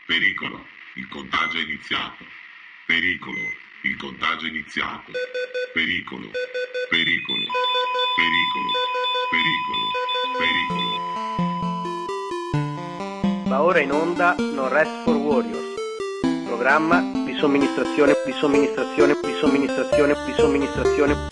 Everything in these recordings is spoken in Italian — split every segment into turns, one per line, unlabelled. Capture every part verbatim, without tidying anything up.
Pericolo, il contagio è iniziato. Pericolo, il contagio è iniziato. Pericolo, pericolo, pericolo, pericolo, pericolo.
Va ora in onda No Rest for Warriors, programma di somministrazione, di somministrazione, di somministrazione, di somministrazione.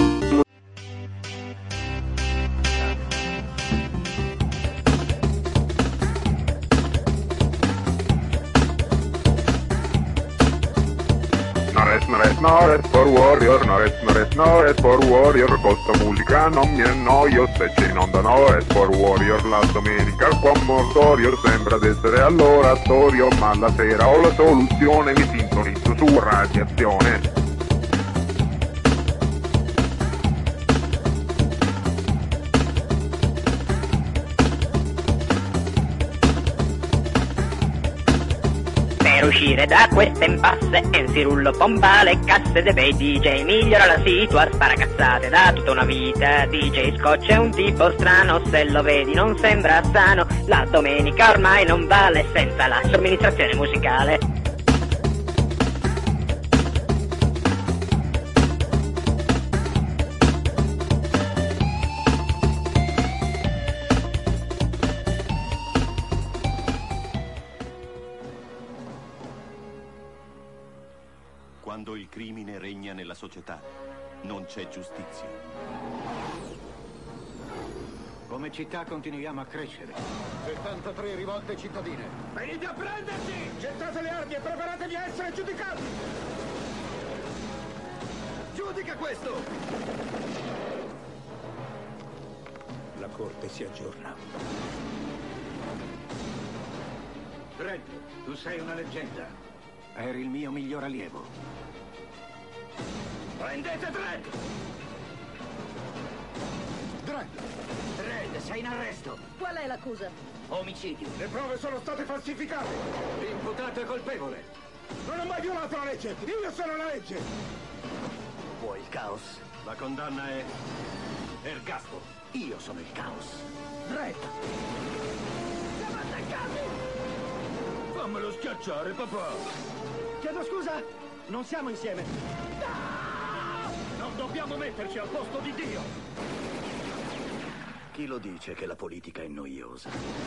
No rest, no rest for warrior, no rest, no rest, no rest for warrior, questa musica non mi annoio, se c'è in onda no rest for warrior, la domenica al buon mortorio, sembra d'essere all'oratorio, ma la sera ho la soluzione, mi sintonizzo su radiazione.
Per uscire da queste impasse, Enzirullo pompa le casse dei bei D J, migliora la situa, spara cazzate da tutta una vita. D J Scotch è un tipo strano, se lo vedi non sembra sano, la domenica ormai non vale senza la somministrazione musicale.
Quando il crimine regna nella società, non c'è giustizia.
Come città continuiamo a crescere. settantatré rivolte cittadine. Venite a prenderci! Gettate le armi e preparatevi a essere giudicati! Giudica questo! La corte si aggiorna. Dredd, tu sei una leggenda. Eri il mio miglior allievo. Prendete Dredd! Dredd! Dredd, sei in arresto!
Qual è l'accusa?
Omicidio. Le prove sono state falsificate! L'imputato è colpevole! Non ho mai violato la legge! Io sono la legge! Vuoi il caos? La condanna è ergastolo. Io sono il caos. Dredd! Siamo attaccati! Fammelo schiacciare, papà! Chiedo scusa! Non siamo insieme! No! Non dobbiamo metterci al posto di Dio! Chi lo dice che la politica è noiosa?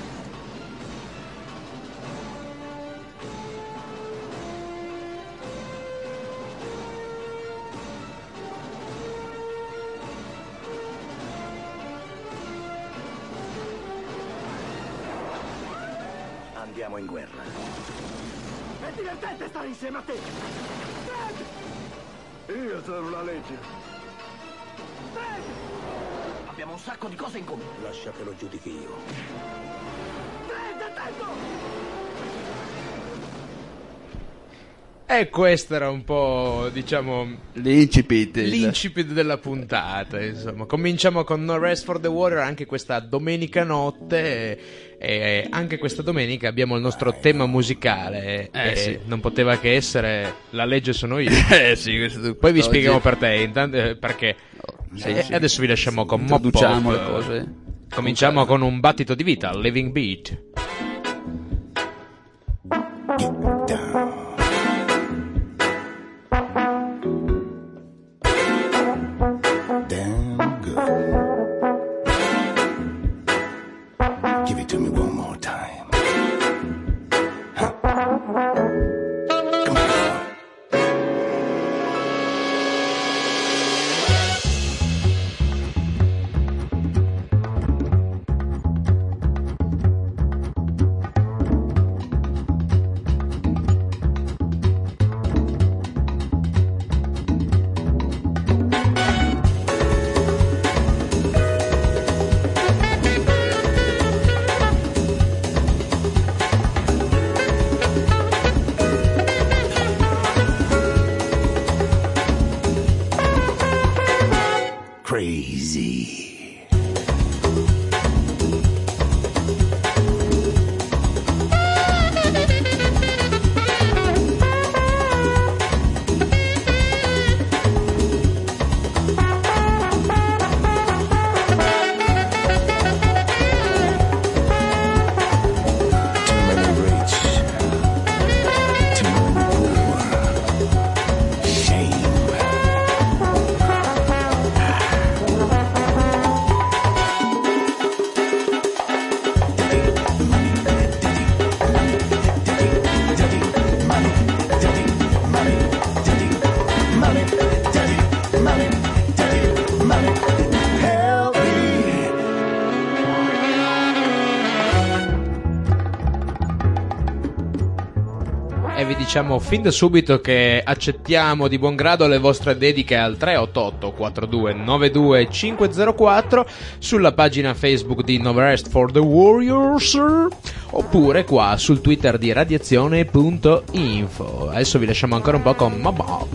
Andiamo in guerra. È divertente stare insieme a te! Dredd! Io sono la legge. Dredd! Abbiamo un sacco di cose in comune. Lascia che lo giudichi io. Dredd, attento!
E questo era un po', diciamo,
l'incipit
l'incipit della puntata, insomma. Cominciamo con No Rest for the Warrior anche questa domenica notte, e, e anche questa domenica abbiamo il nostro tema musicale,
eh,
e
sì.
non poteva che essere La legge sono io.
Eh sì, questo,
Poi vi
oggi...
spieghiamo per te, intanto, perché
sì,
e
sì.
adesso vi lasciamo
sì,
con
introduciamo
Mop
le cose.
Cominciamo con un battito di vita, Living Beat.
Get down. Damn good. Give it to me one more time. Huh. Come on.
E vi diciamo fin da subito che accettiamo di buon grado le vostre dediche al tre otto otto quattro due nove due cinque zero quattro, sulla pagina Facebook di No Rest for the Warriors, oppure qua sul Twitter di radiazione punto info. Adesso vi lasciamo ancora un po' con Mob.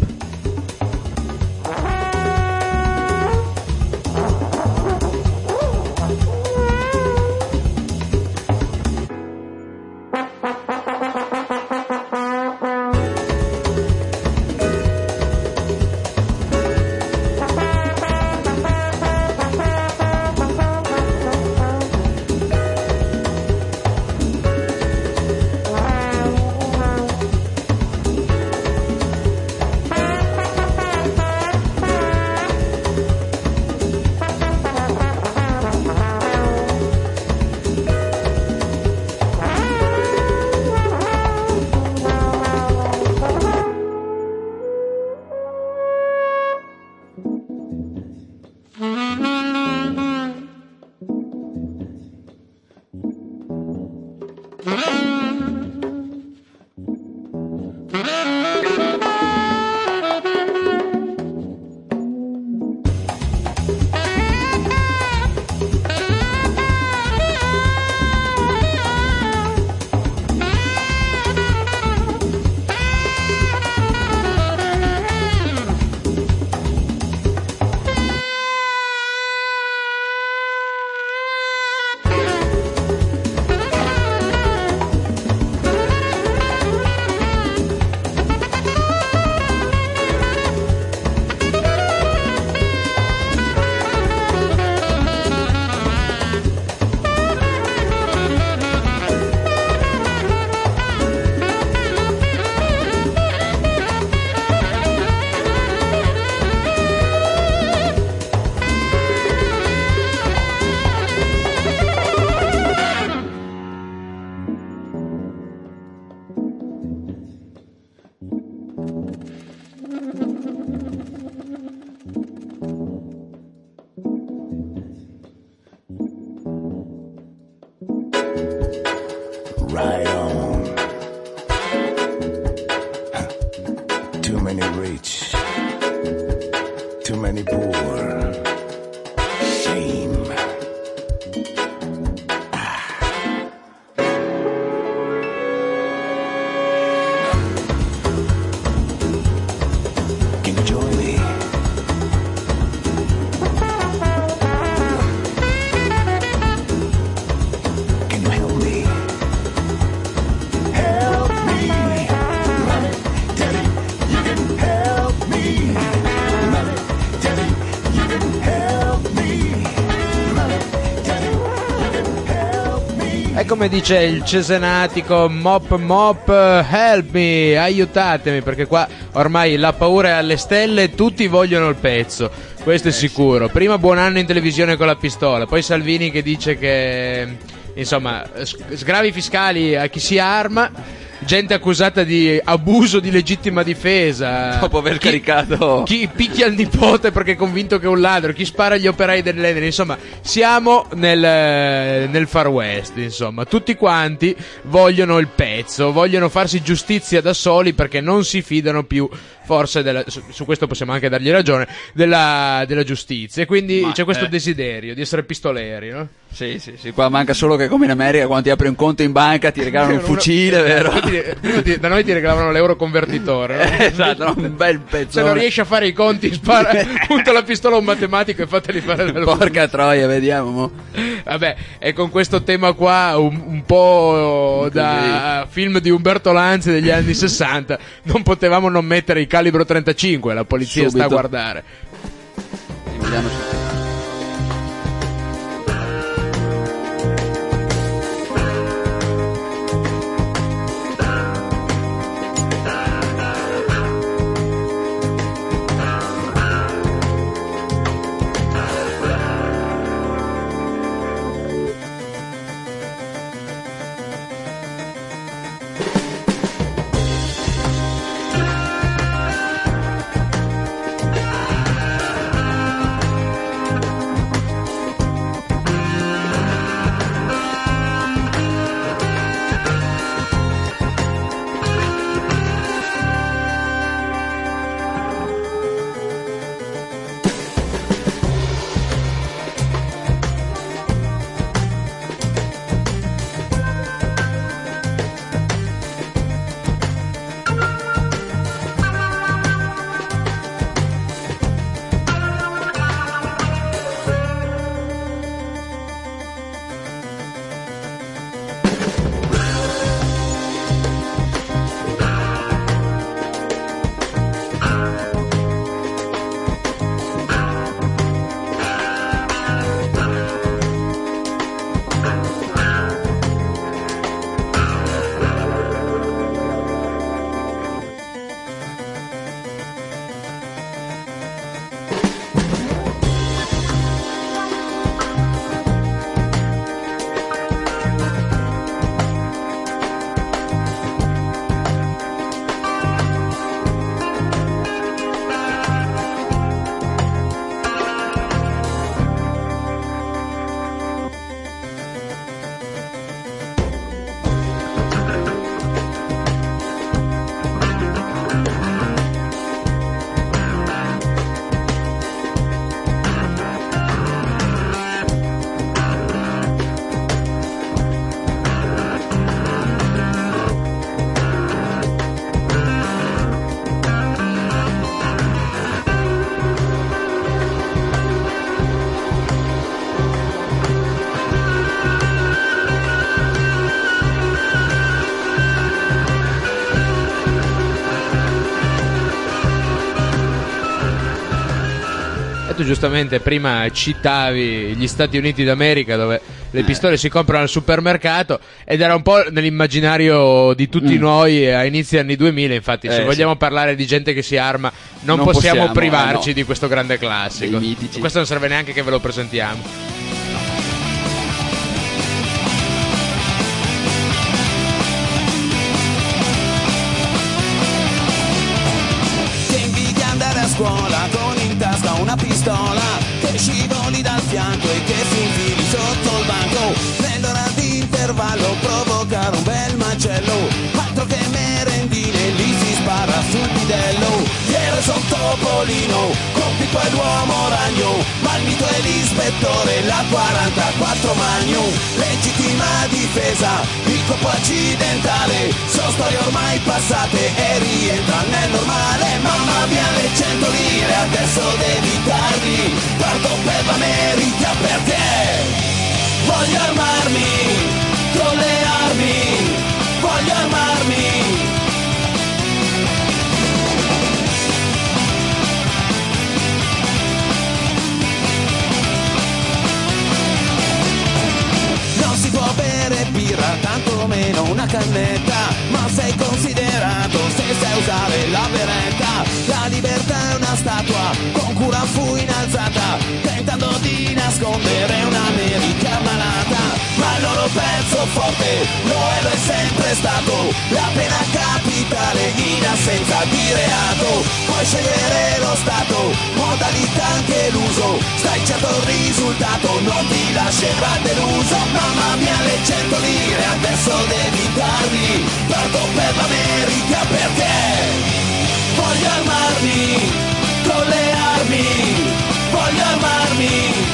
Right on. Too many rich, too many poor. Shame. Can you join me? Can you help me? Help me. Money, Daddy, you can help me. Money, Daddy, you can help me. Money, Daddy, you can help me.
È come dice il cesenatico Mop Mop, help me, aiutatemi, perché qua ormai la paura è alle stelle e tutti vogliono il pezzo, questo è sicuro. Prima buon anno in televisione con la pistola, poi Salvini che dice che insomma sgravi fiscali a chi si arma, gente accusata di abuso di legittima difesa
dopo aver
chi,
caricato
chi picchia il nipote perché è convinto che è un ladro, chi spara agli operai dell'Enel. Insomma siamo nel, nel Far West, insomma tutti quanti vogliono il pezzo, vogliono farsi giustizia da soli perché non si fidano più forse della, su, su questo possiamo anche dargli ragione, della, della giustizia, e quindi
Ma,
c'è questo
eh.
desiderio di essere pistoleri, no?
Sì, sì, sì, qua manca solo che come in America quando ti apri un conto in banca ti regalano un fucile, vero?
Prima ti- da noi ti regalavano l'euro convertitore, no?
Esatto, no? Un bel pezzo.
Se non riesci a fare i conti, spara, punta la pistola a un matematico e fateli fare dal
Porca troia, vediamo mo.
Vabbè, e con questo tema qua un, un po' da film di Umberto Lanzi degli anni sessanta non potevamo non mettere il calibro trentacinque, la polizia
Subito.
sta a guardare.
Vediamo se-
tu giustamente prima citavi gli Stati Uniti d'America, dove le pistole si comprano al supermercato, ed era un po' nell'immaginario di tutti
Mm.
noi a inizi anni duemila. Infatti, se
Eh,
vogliamo parlare di gente che si arma, non,
Non
possiamo,
possiamo,
privarci
eh, no.
di questo grande classico.
Dei mitici.
Questo non serve neanche che ve lo presentiamo.
Che invidia andare a scuola con in tasca una pistola, che scivoli dal fianco e che si infili sotto il banco, nell'ora di intervallo provocare un bel macello, altro che merendine, lì si spara sul bidello. Ieri son Topolino, con Pippo e l'uomo ragno, ma il mito è l'ispettore, la quarantaquattro magno, legittima difesa, il colpo accidentale, sono storie ormai passate e rientra nel normale. Mamma mia, le cento lire adesso devi darli, parto per l'America perché voglio armarmi con le armi, voglio armarmi. Non si può bere birra, tanto meno una cannetta, ma sei considerato se sai usare la beretta. La libertà è una statua con cura fu innalzata, tentando di nascondere un'America malata, ma il loro pezzo forte lo è, lo è sempre stato, la pena capitale in assenza di reato. Puoi scegliere lo stato, modalità anche l'uso, stai certo il risultato, non ti lascerà deluso. Mamma mia, le cento lire adesso devi darli, parto per l'America perché voglio armarmi con le armi, voglio armarmi.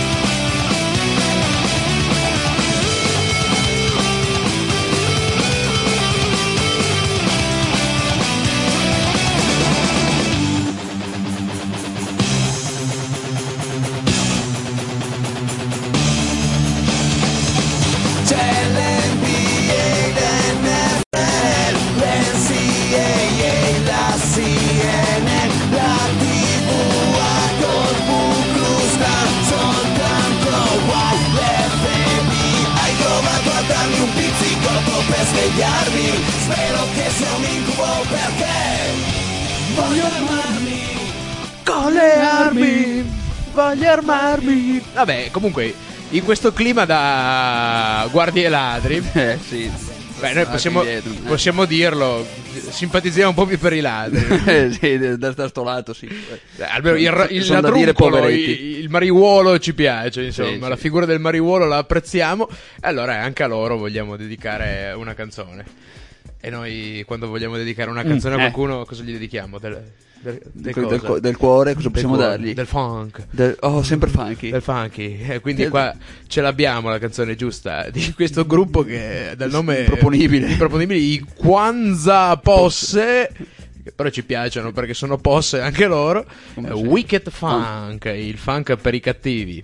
C'è l'N B A, l'N F L, l'N C A A, la C N N, la tivù a Corpus Christi, soltanto guai, l'F B I. Hai provato a darmi un pizzicotto per svegliarmi, spero che sia un incubo perché voglio armarmi
Con le armi, voglio armarmi. Vabbè, comunque, in questo clima da guardie ladri,
Eh sì.
beh, noi possiamo,
dietro, eh.
possiamo dirlo, simpatizziamo un po' più per i ladri.
Eh, sì, da, da sto lato sì.
Eh, Almeno il, il
Sono da dire
ladruncolo,
poveretti.
il, il mariuolo ci piace, insomma,
Sì,
la
sì.
figura del mariuolo la apprezziamo, e allora anche a loro vogliamo dedicare una canzone. E noi, quando vogliamo dedicare una canzone
Mm,
a
eh.
qualcuno, cosa gli dedichiamo? Del, del, del,
Del,
cosa?
cu- del cuore cosa
Del
possiamo
cuore,
dargli?
Del funk.
Del- oh, sempre funky.
Del funky. Eh, quindi
Del-
qua ce l'abbiamo la canzone giusta di questo gruppo che dal nome
Improponibile.
improponibile, i Kwanzaa Posse, che però ci piacciono perché sono posse anche loro.
Come
Eh,
si-
Wicked Funk, il funk per i cattivi.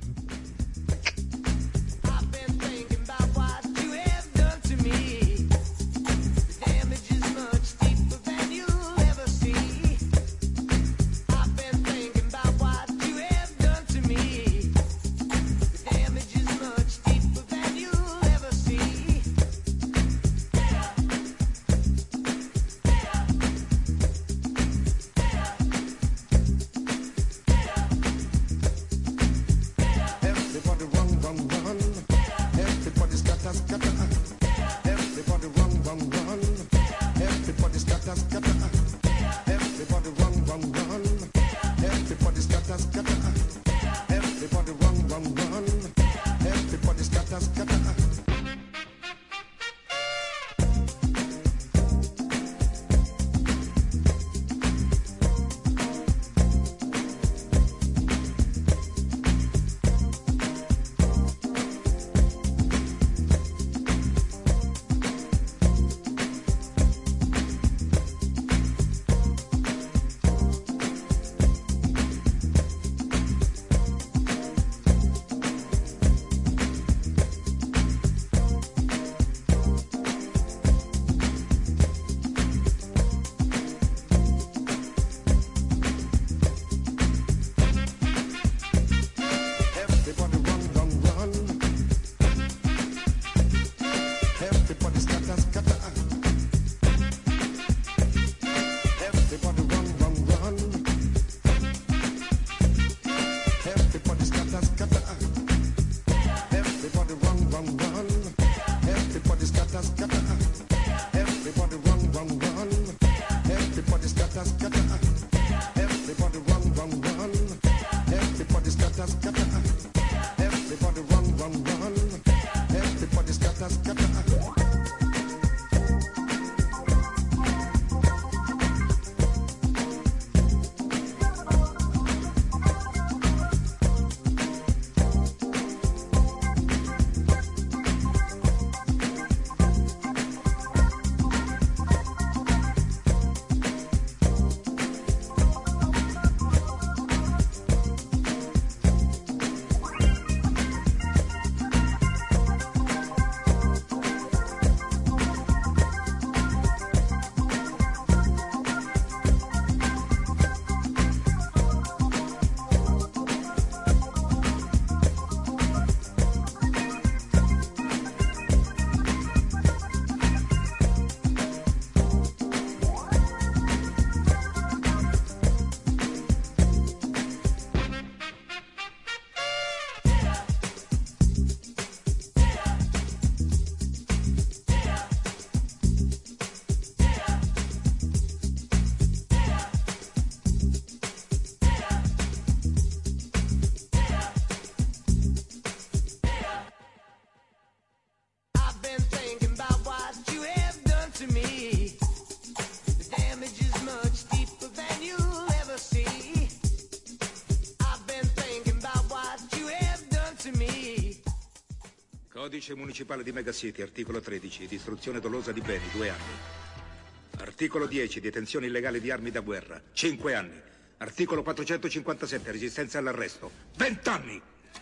Codice municipale di Megacity, articolo tredici, distruzione dolosa di beni, due anni. Articolo dieci, detenzione illegale di armi da guerra, cinque anni. Articolo quattrocentocinquantasette, resistenza all'arresto, venti anni.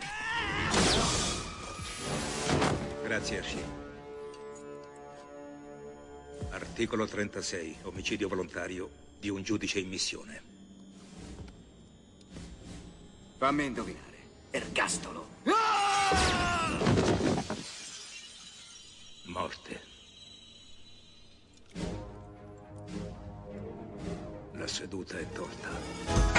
Grazie, Hershey. Articolo trentasei, omicidio volontario di un giudice in missione.
Fammi indovinare. Ergastolo.
Morte. La seduta è tolta.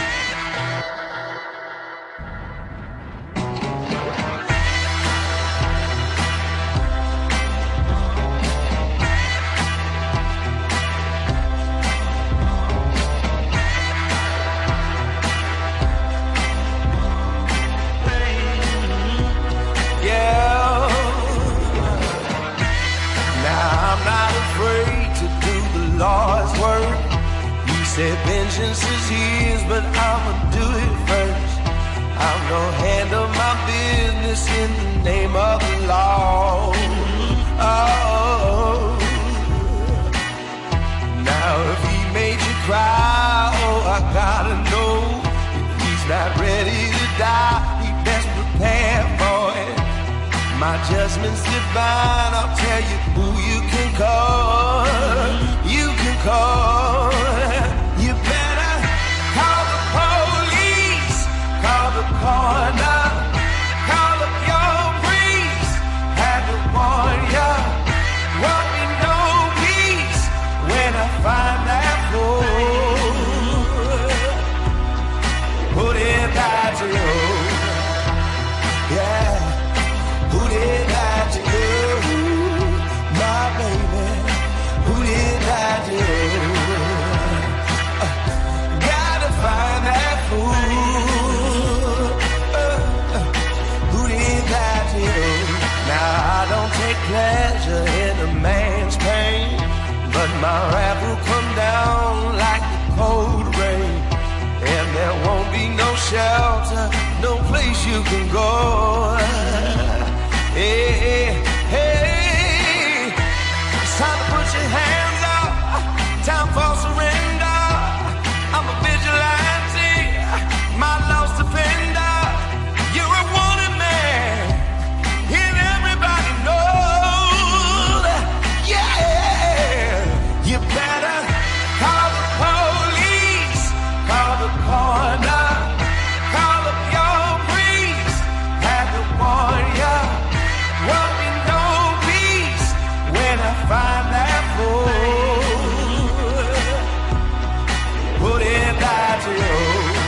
Lord's word. He said vengeance is his, but I'ma do it first. I'm gonna handle my business in the name of the law. Oh, now if he made you cry, oh, I gotta know. If he's not ready to die, he best prepare for it. My judgment's divine, I'll tell you who you can call. You can call. You better call the police, call the coroner, call up your priest, have to warn ya. Won't be no peace when I find that fool. Put it back to you, yeah. Who did that to you, my baby? Who did that to you? Uh, gotta find that fool. Uh, uh, who did that to you? Now I don't take pleasure in a man's pain, but my wrath will come down like the cold rain, and there won't be no shelter, no place you can go. Hey, hey, hey, it's time to put your hands up, time for surrender. I'm a vigilante, my lost defender. You're a wanted man, and everybody knows. Yeah, you better call the police, call the coroner, call up your priest, have to warn ya. Won't be no peace when I find that fool. Who did that to you?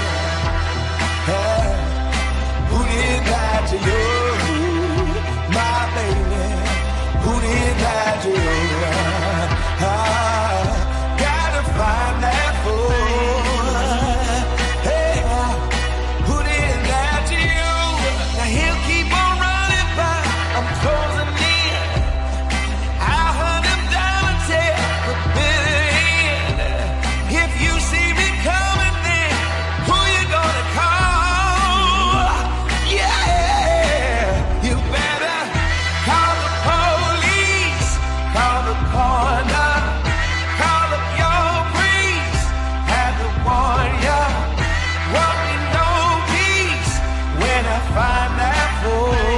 Hey, who did that to you, my baby? Who did that to you? I gotta find that fool. Hey, who did that to you? Now he'll keep on running by. I'm closing in. I'll hunt him down until the bitter end. If you see me coming, then who you gonna call? Yeah, you better call the police, call the coroner, call up your priest, have to warn ya. Won't be no peace when I find that fool.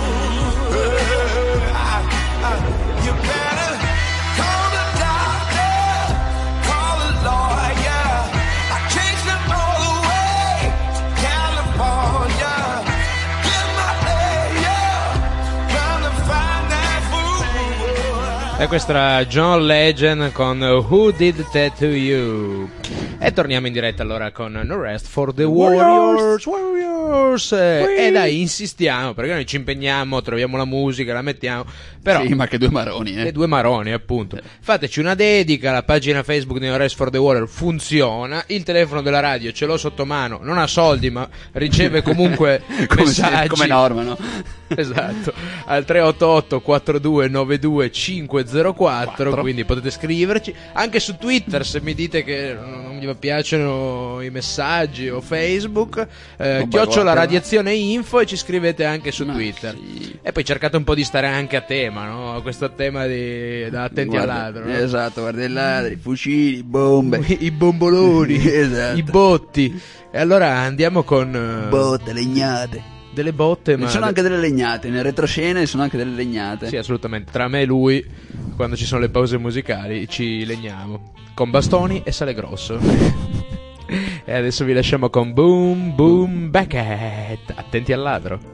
You better call the doctor, call a lawyer. I chased them all the way to California. Get my layer, trying to find that fool.
E questa era John Legend con Who Did That To You. E torniamo in diretta allora con No Rest for the Warriors. Warriors. E eh, dai, insistiamo, perché noi ci impegniamo, troviamo la musica, la mettiamo. Però
sì, ma che due maroni, eh.
Che due maroni, appunto. Eh. Fateci una dedica, la pagina Facebook di No Rest for the Warriors funziona, il telefono della radio ce l'ho sotto mano, non ha soldi, ma riceve comunque
come
messaggi.
Se, come norma, no?
Esatto, al tre otto otto quattro due nove due cinque zero quattro, quindi potete scriverci anche su Twitter se mi dite che non vi piacciono i messaggi, o Facebook, eh, chiocciola radiazione info, e ci scrivete anche su
Ma
Twitter.
sì.
E poi cercate un po' di stare anche a tema, no? Questo tema di da attenti
Guarda,
al ladro, no?
Esatto, guarda i ladri, i fucili, bombe,
i bomboloni,
esatto.
i botti. E allora andiamo con eh,
botte, legnate.
delle botte, ma
Ci sono anche delle legnate, nel retroscena ci sono anche delle legnate.
sì, assolutamente. Tra me e lui, quando ci sono le pause musicali, ci legniamo con bastoni e sale grosso. E adesso vi lasciamo con Boom Boom Beckett. Attenti al ladro.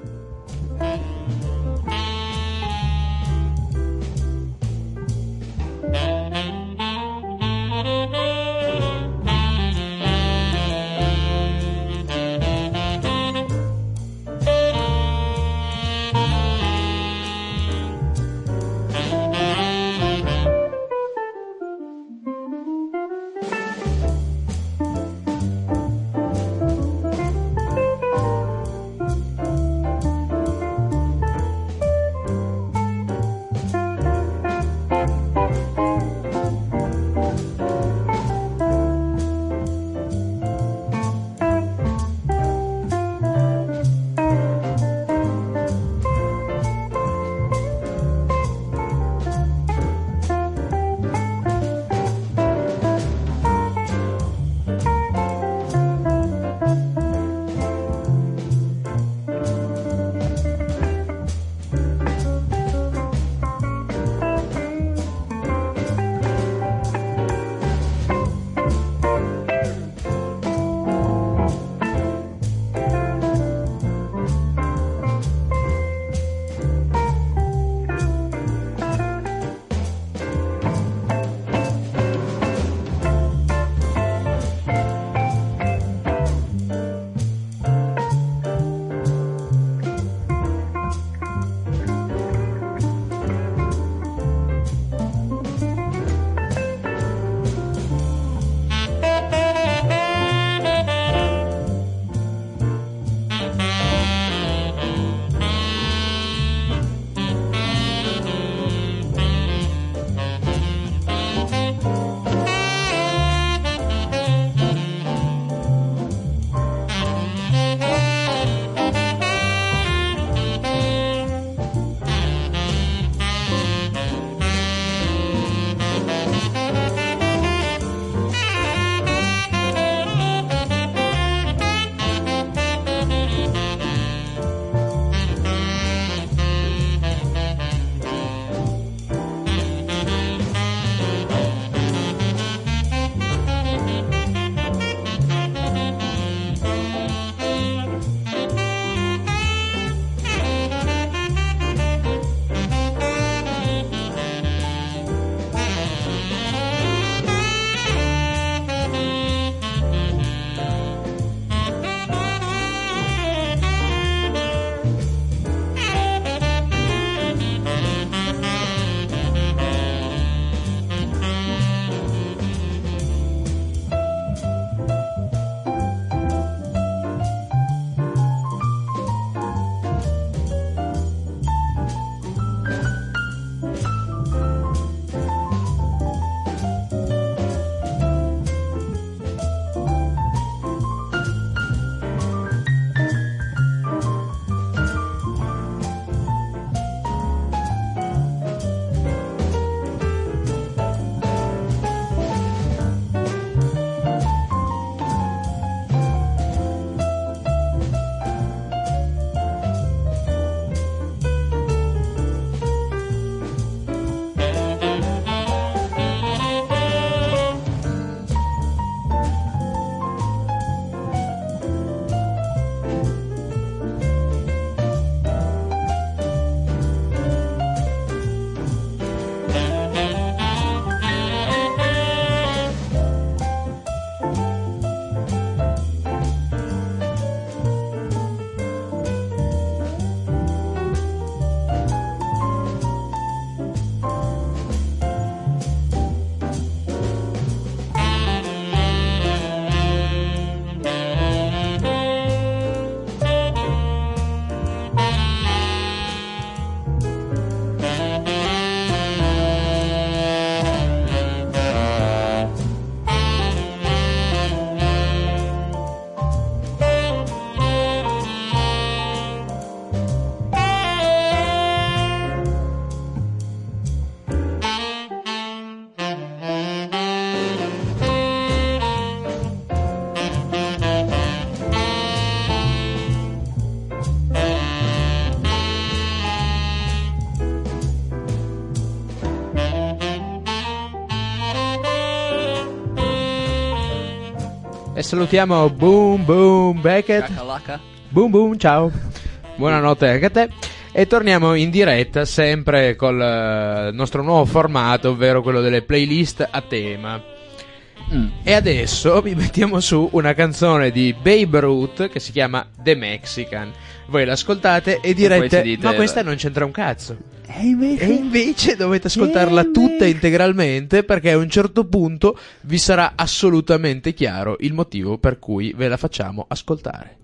E salutiamo Boom Boom Beckett.
Cacalaca.
Boom Boom, ciao. Buonanotte anche a te. E torniamo in diretta sempre col uh, nostro nuovo formato, ovvero quello delle playlist a tema. Mm. E adesso vi mettiamo su una canzone di Babe Ruth che si chiama The Mexican. Voi l'ascoltate e direte:
dite,
ma questa non c'entra un cazzo.
E invece,
e invece dovete ascoltarla tutta integralmente, perché a un certo punto vi sarà assolutamente chiaro il motivo per cui ve la facciamo ascoltare.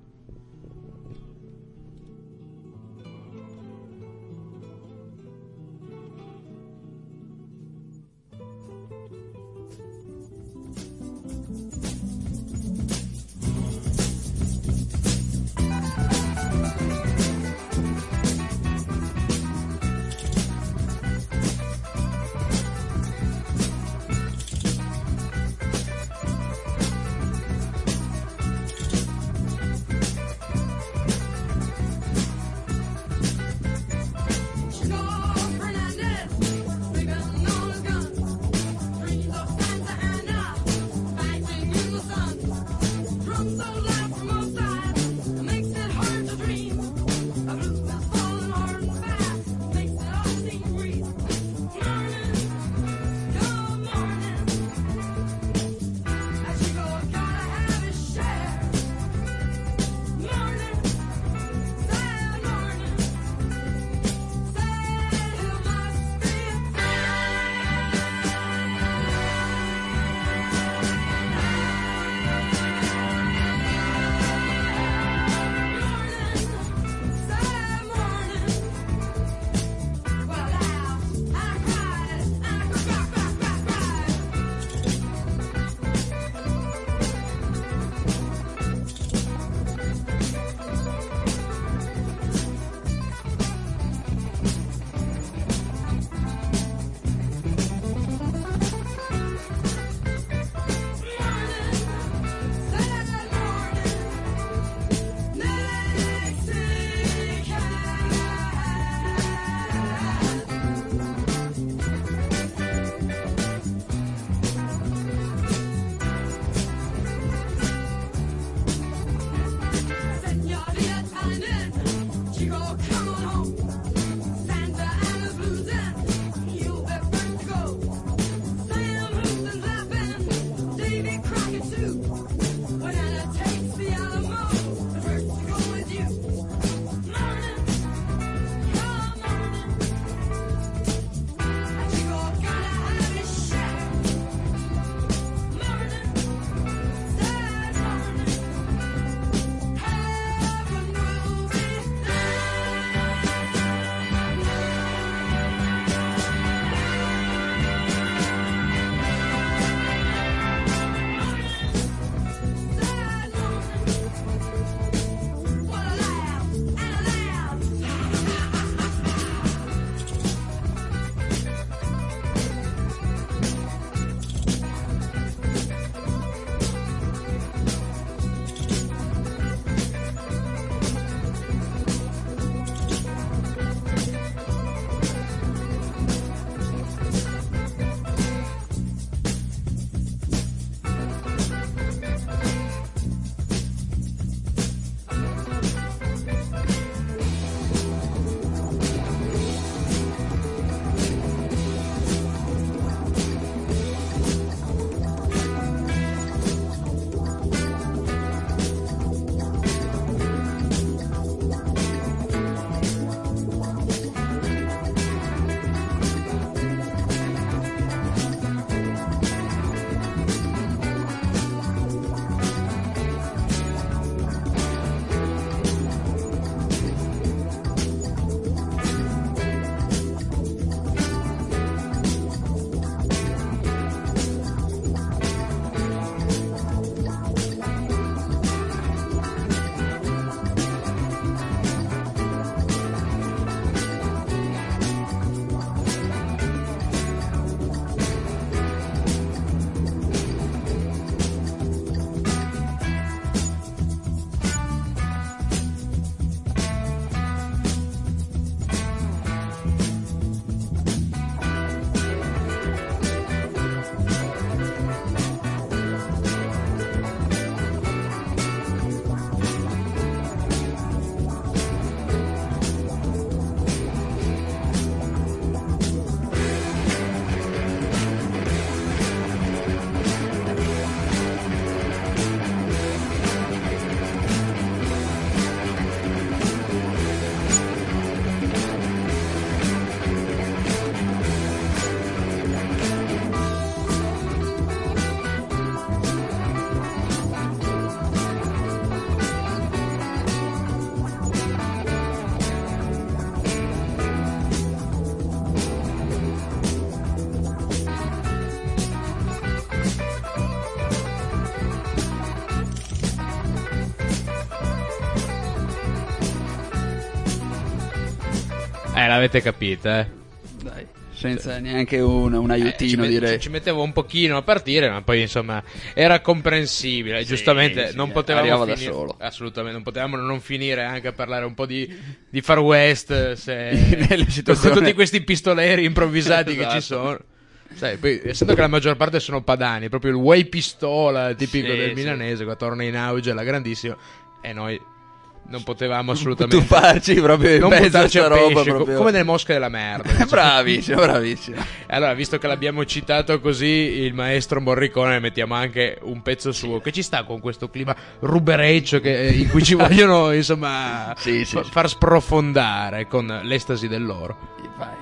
Eh, l'avete capita, eh.
Dai, senza neanche un, un aiutino,
Eh, ci, met-
direi.
ci- ci mettevo un pochino a partire, ma poi insomma era comprensibile.
Sì,
Giustamente
sì,
non potevamo
arrivava da
finire,
solo.
assolutamente non potevamo non finire anche a parlare un po' di, di Far West, se,
Nelle
con
situazioni-
tutti questi pistoleri improvvisati che ci
Esatto.
sono. Sai, poi, essendo che la maggior parte sono padani, proprio il way pistola tipico
Sì,
del
sì.
milanese, qua torna in auge la grandissima, e noi non potevamo assolutamente
Tuffarci proprio in
non
mezzo a
buttarci
sta
a
roba,
pesce, co-
proprio.
come nelle mosche della merda. diciamo.
Bravissimo, bravissimo.
E allora, visto che l'abbiamo citato così, il maestro Morricone, ne mettiamo anche un pezzo suo che ci sta con questo clima rubereccio che, in cui ci vogliono, insomma,
Sì, sì,
fa-
sì.
far sprofondare con l'estasi dell'oro.
Vai.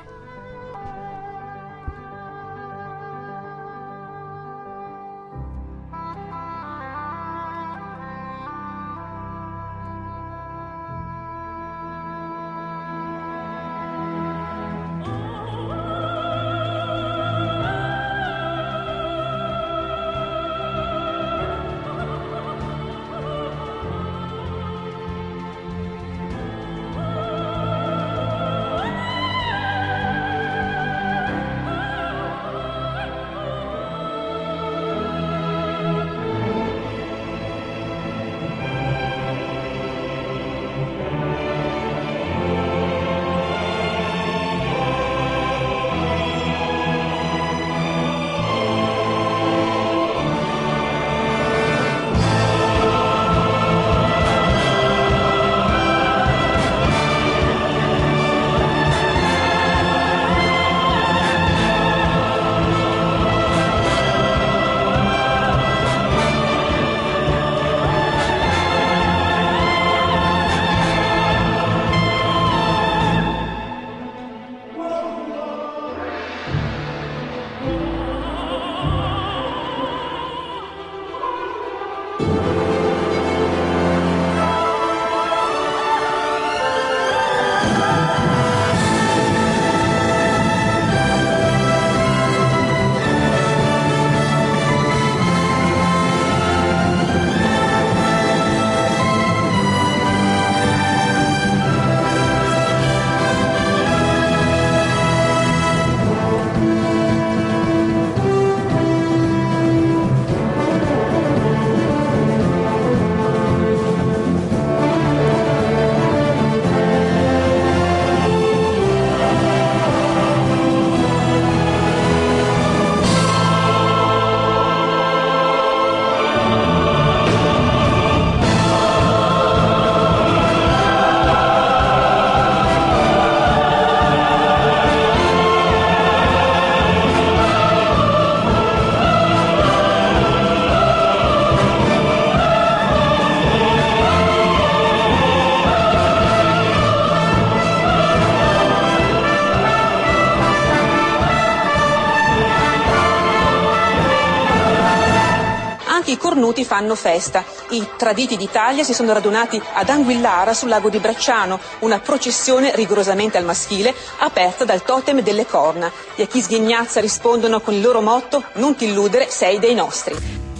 Anche i cornuti fanno festa. I traditi d'Italia si sono radunati ad Anguillara sul lago di Bracciano, una processione rigorosamente al maschile aperta dal totem delle corna. E a chi sghignazza rispondono con il loro motto: non ti illudere, sei dei nostri.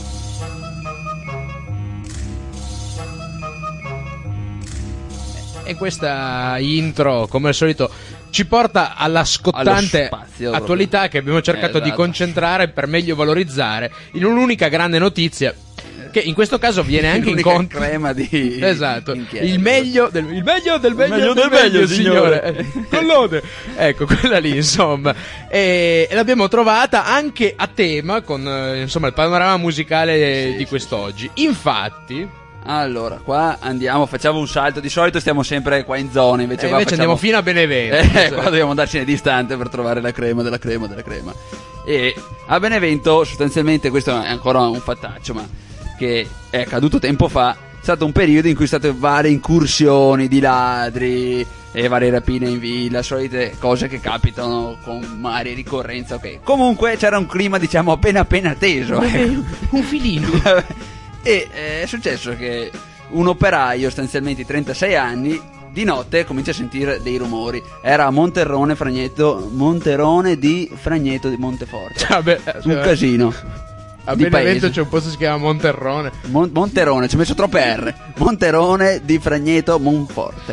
E questa intro, come al solito, ci porta alla scottante
Allo spazio,
attualità che abbiamo cercato
Eh,
di
esatto.
concentrare per meglio valorizzare in un'unica grande notizia, che in questo caso viene anche
L'unica
incontro
crema di
esatto,
inchieste.
il meglio del il meglio del meglio,
meglio
del,
del
meglio,
meglio,
signore,
signore.
Eh, con lode. Ecco, quella lì, insomma, e, e l'abbiamo trovata anche a tema con eh, insomma il panorama musicale di quest'oggi. Infatti,
Allora, qua andiamo, facciamo un salto. Di solito stiamo sempre qua in zona, invece,
eh,
qua
invece
facciamo...
andiamo fino a Benevento.
Eh, qua dobbiamo andarcene distante per trovare la crema della crema della crema. E a Benevento, sostanzialmente, questo è ancora un fattaccio, ma che è accaduto tempo fa. È stato un periodo in cui sono state varie incursioni di ladri e varie rapine in villa, solite cose che capitano con varie ricorrenze. Ok, comunque c'era un clima, diciamo, appena appena teso. Ecco.
Un filino.
E eh, è successo che un operaio, sostanzialmente di trentasei anni, di notte comincia a sentire dei rumori. Era a Monterrone, Fragneto, Monterone di Fragneto di Monteforte.
Vabbè,
Un
eh,
casino.
A
di
Benevento
paese.
c'è un posto che si chiama Monterrone.
Mon- Monterone, ci ho messo troppe R. Monterone di Fragneto Monforte.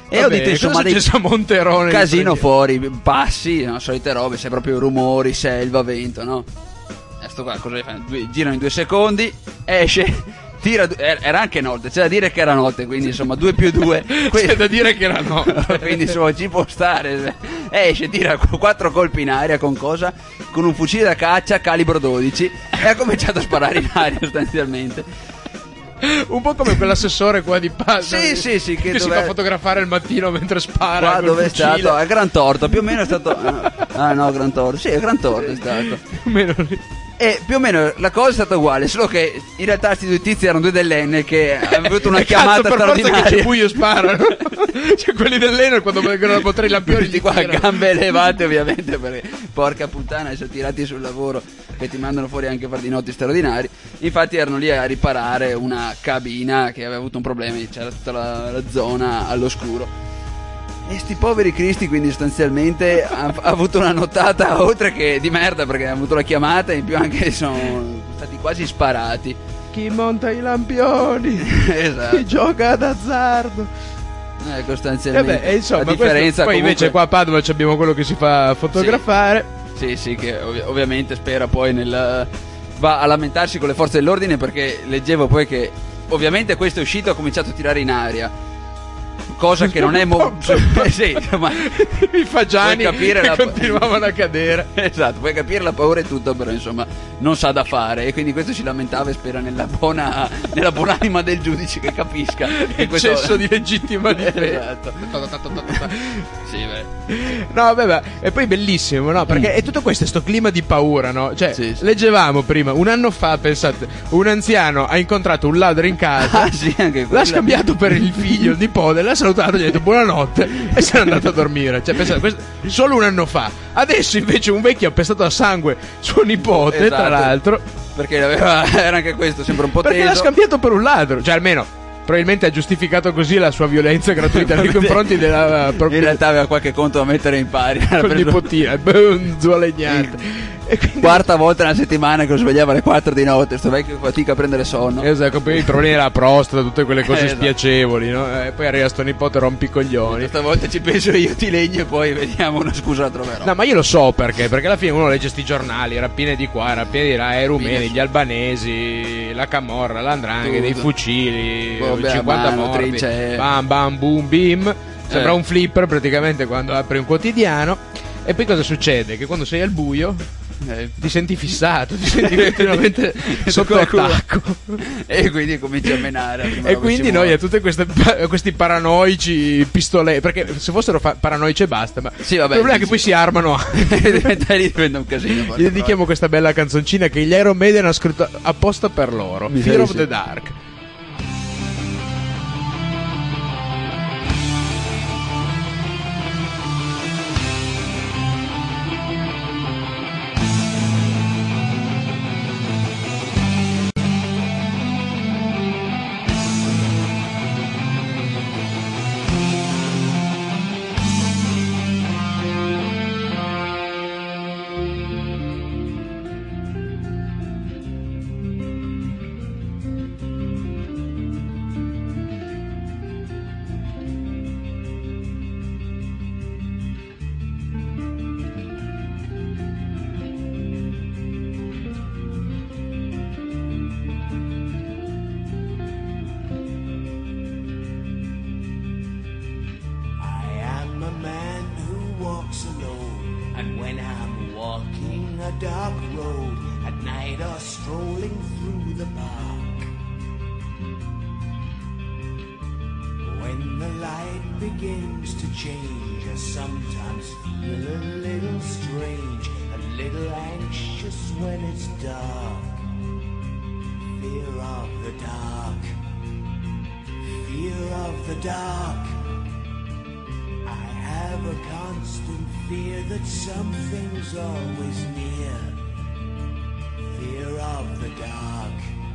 E
Vabbè,
ho detto insomma
cosa
dei
successo a Monterone?
casino fuori, passi, no, solite robe, sai, proprio rumori, selva, vento, no? E sto qua, cosa fa? Due, girano in due secondi, esce, tira, era anche notte, c'è da dire che era notte, quindi insomma due più due,
c'è da dire che era notte.
quindi insomma ci può stare, esce, tira quattro colpi in aria con cosa? Con un fucile da caccia calibro dodici e ha cominciato a sparare in aria sostanzialmente.
Un po' come quell'assessore qua di Pazza
Sì, sì, sì, che,
che si
dov'è?
fa fotografare il mattino mentre spara.
Qua
col
dove è
fucile.
stato? A Gran Torto, più o meno è stato. Ah no, Gran Torto, sì, a Gran Torto è stato.
Più o meno lì.
E più o meno la cosa è stata uguale, solo che in realtà questi due tizi erano due dell'Enel che hanno avuto una
E
chiamata
cazzo, per forza che
straordinaria.
c'è buio sparano. Cioè quelli dell'Enel quando vengono a potere i lampioni
Tutti qua, gambe elevate ovviamente, perché porca puttana, sono tirati sul lavoro che ti mandano fuori anche fardinotti straordinari. Infatti erano lì a riparare una cabina che aveva avuto un problema, c'era tutta la, la zona all'oscuro. E sti poveri cristi quindi sostanzialmente ha, ha avuto una nottata oltre che di merda, perché ha avuto la chiamata e in più anche sono stati quasi sparati.
Chi monta i lampioni?
Esatto.
Chi gioca d'azzardo?
Eh, costanzialmente.
Vabbè, e insomma,
la differenza
questo, poi
comunque...
invece qua a Padova ci abbiamo quello che si fa fotografare.
Sì, sì, che ov- ovviamente spera poi nel... va a lamentarsi con le forze dell'ordine, perché leggevo poi che ovviamente questo è uscito e ha cominciato a tirare in aria. Cosa che non è molto. Sì, insomma,
i fagiani
puoi capire
che
la...
continuavano a cadere.
Esatto, puoi capire la paura e tutto, però insomma non sa da fare. E quindi questo si lamentava e spera nella buona, nella buonanima del giudice che capisca che questo...
Eccesso di legittima difesa.
Esatto. Sì, beh.
No, vabbè, beh, e poi bellissimo, no? Perché è tutto questo, sto clima di paura, no? Cioè,
Sì, sì.
leggevamo prima, un anno fa, pensate, un anziano ha incontrato un ladro in casa,
Ah, sì, anche
l'ha
quella.
scambiato per il figlio, il nipote, l'ha salutato, gli ha detto buonanotte e se n'è andato a dormire. Cioè, pensate, questo, solo un anno fa. Adesso invece un vecchio ha pestato a sangue suo nipote,
Esatto.
tra l'altro,
Perché aveva... era anche questo, sembra un po'
perché
teso.
l'ha scambiato per un ladro. Cioè, almeno probabilmente ha giustificato così la sua violenza gratuita nei confronti della
In
propria
realtà aveva qualche conto da mettere in pari. Era
col
preso-
nipotino, boom, zualegnante. E quindi-
Quarta volta nella settimana che lo svegliava alle quattro di notte. Sto vecchio che fatica a prendere sonno.
Esatto, poi i problemi della prostata, tutte quelle cose
Esatto.
spiacevoli, no? E poi arriva sto nipote rompicoglioni.
Stavolta ci penso io, ti legno e poi vediamo una scusa la troverò.
No, ma io lo so perché, perché alla fine uno legge sti giornali, rapine di qua, rapine di là, i rumeni, gli albanesi, la camorra, l'andrangheta, dei
Tutto.
fucili,
Vabbè,
cinquanta
mano,
morti,
trincee.
bam bam boom bim, sembra
Eh.
un flipper praticamente quando apri un quotidiano. E poi cosa succede? Che quando sei al buio
Eh.
ti senti fissato, ti senti continuamente sotto
Qualcuno-
attacco.
E quindi cominci a menare. la prima
E
roba
quindi
ci
noi
muove.
a tutti questi paranoici pistolet, perché se fossero fa- paranoici e basta, ma
Sì, vabbè,
il problema è che
sì.
poi si armano anche.
diventa, lì diventa un casino.
Gli dedichiamo questa bella canzoncina che gli Iron Maiden hanno scritto apposta per loro,
Mi
Fear
sa
of
di
the
sì.
Dark.
I am a man who walks alone, and when I'm walking a dark road at night or strolling through the park, when the light begins to change, I sometimes feel a little strange, a little anxious when it's dark. Fear of the dark, fear of the dark. I have a constant fear that something's always near. Fear of the dark,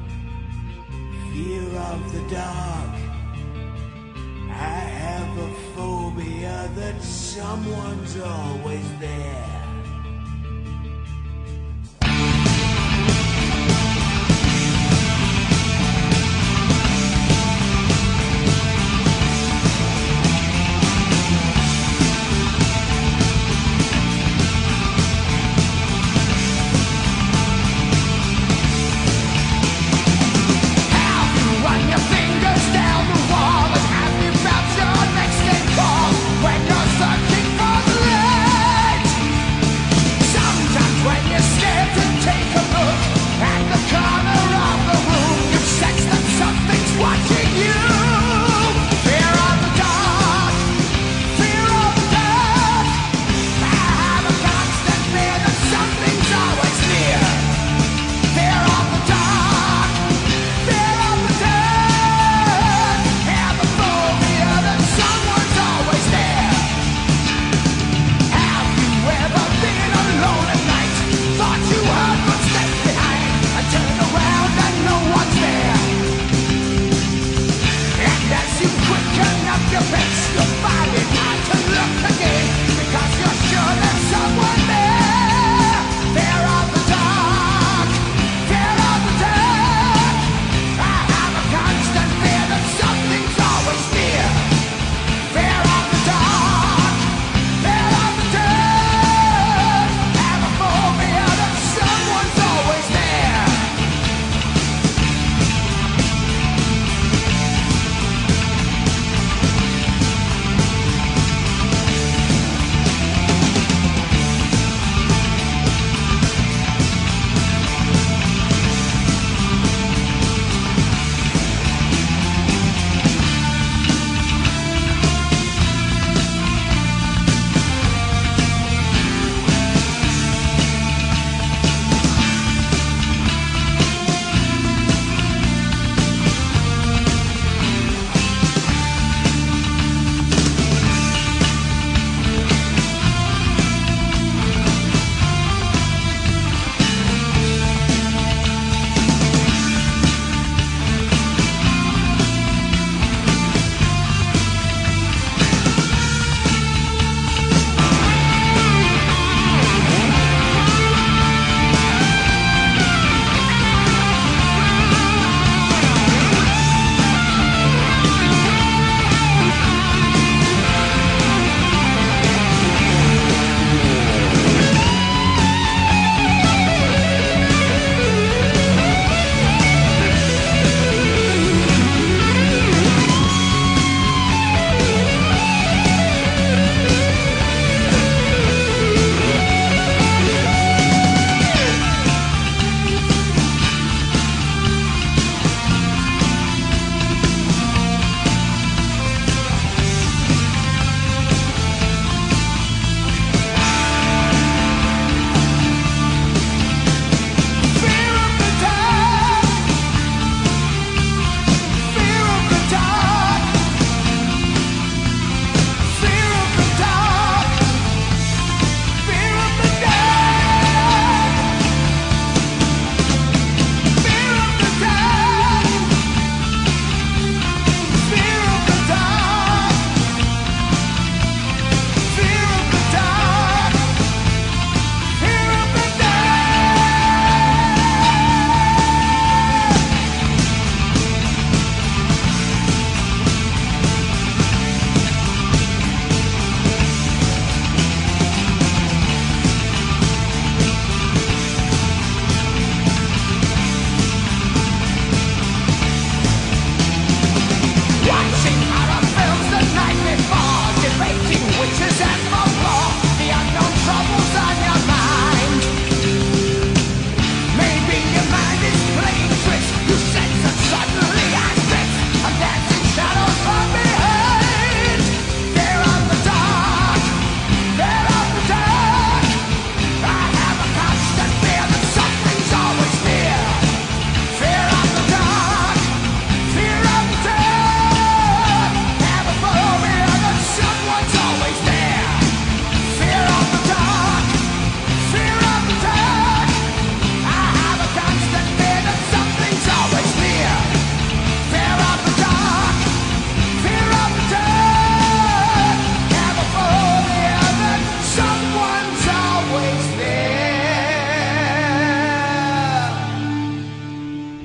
fear of the dark. I have a phobia that someone's always there.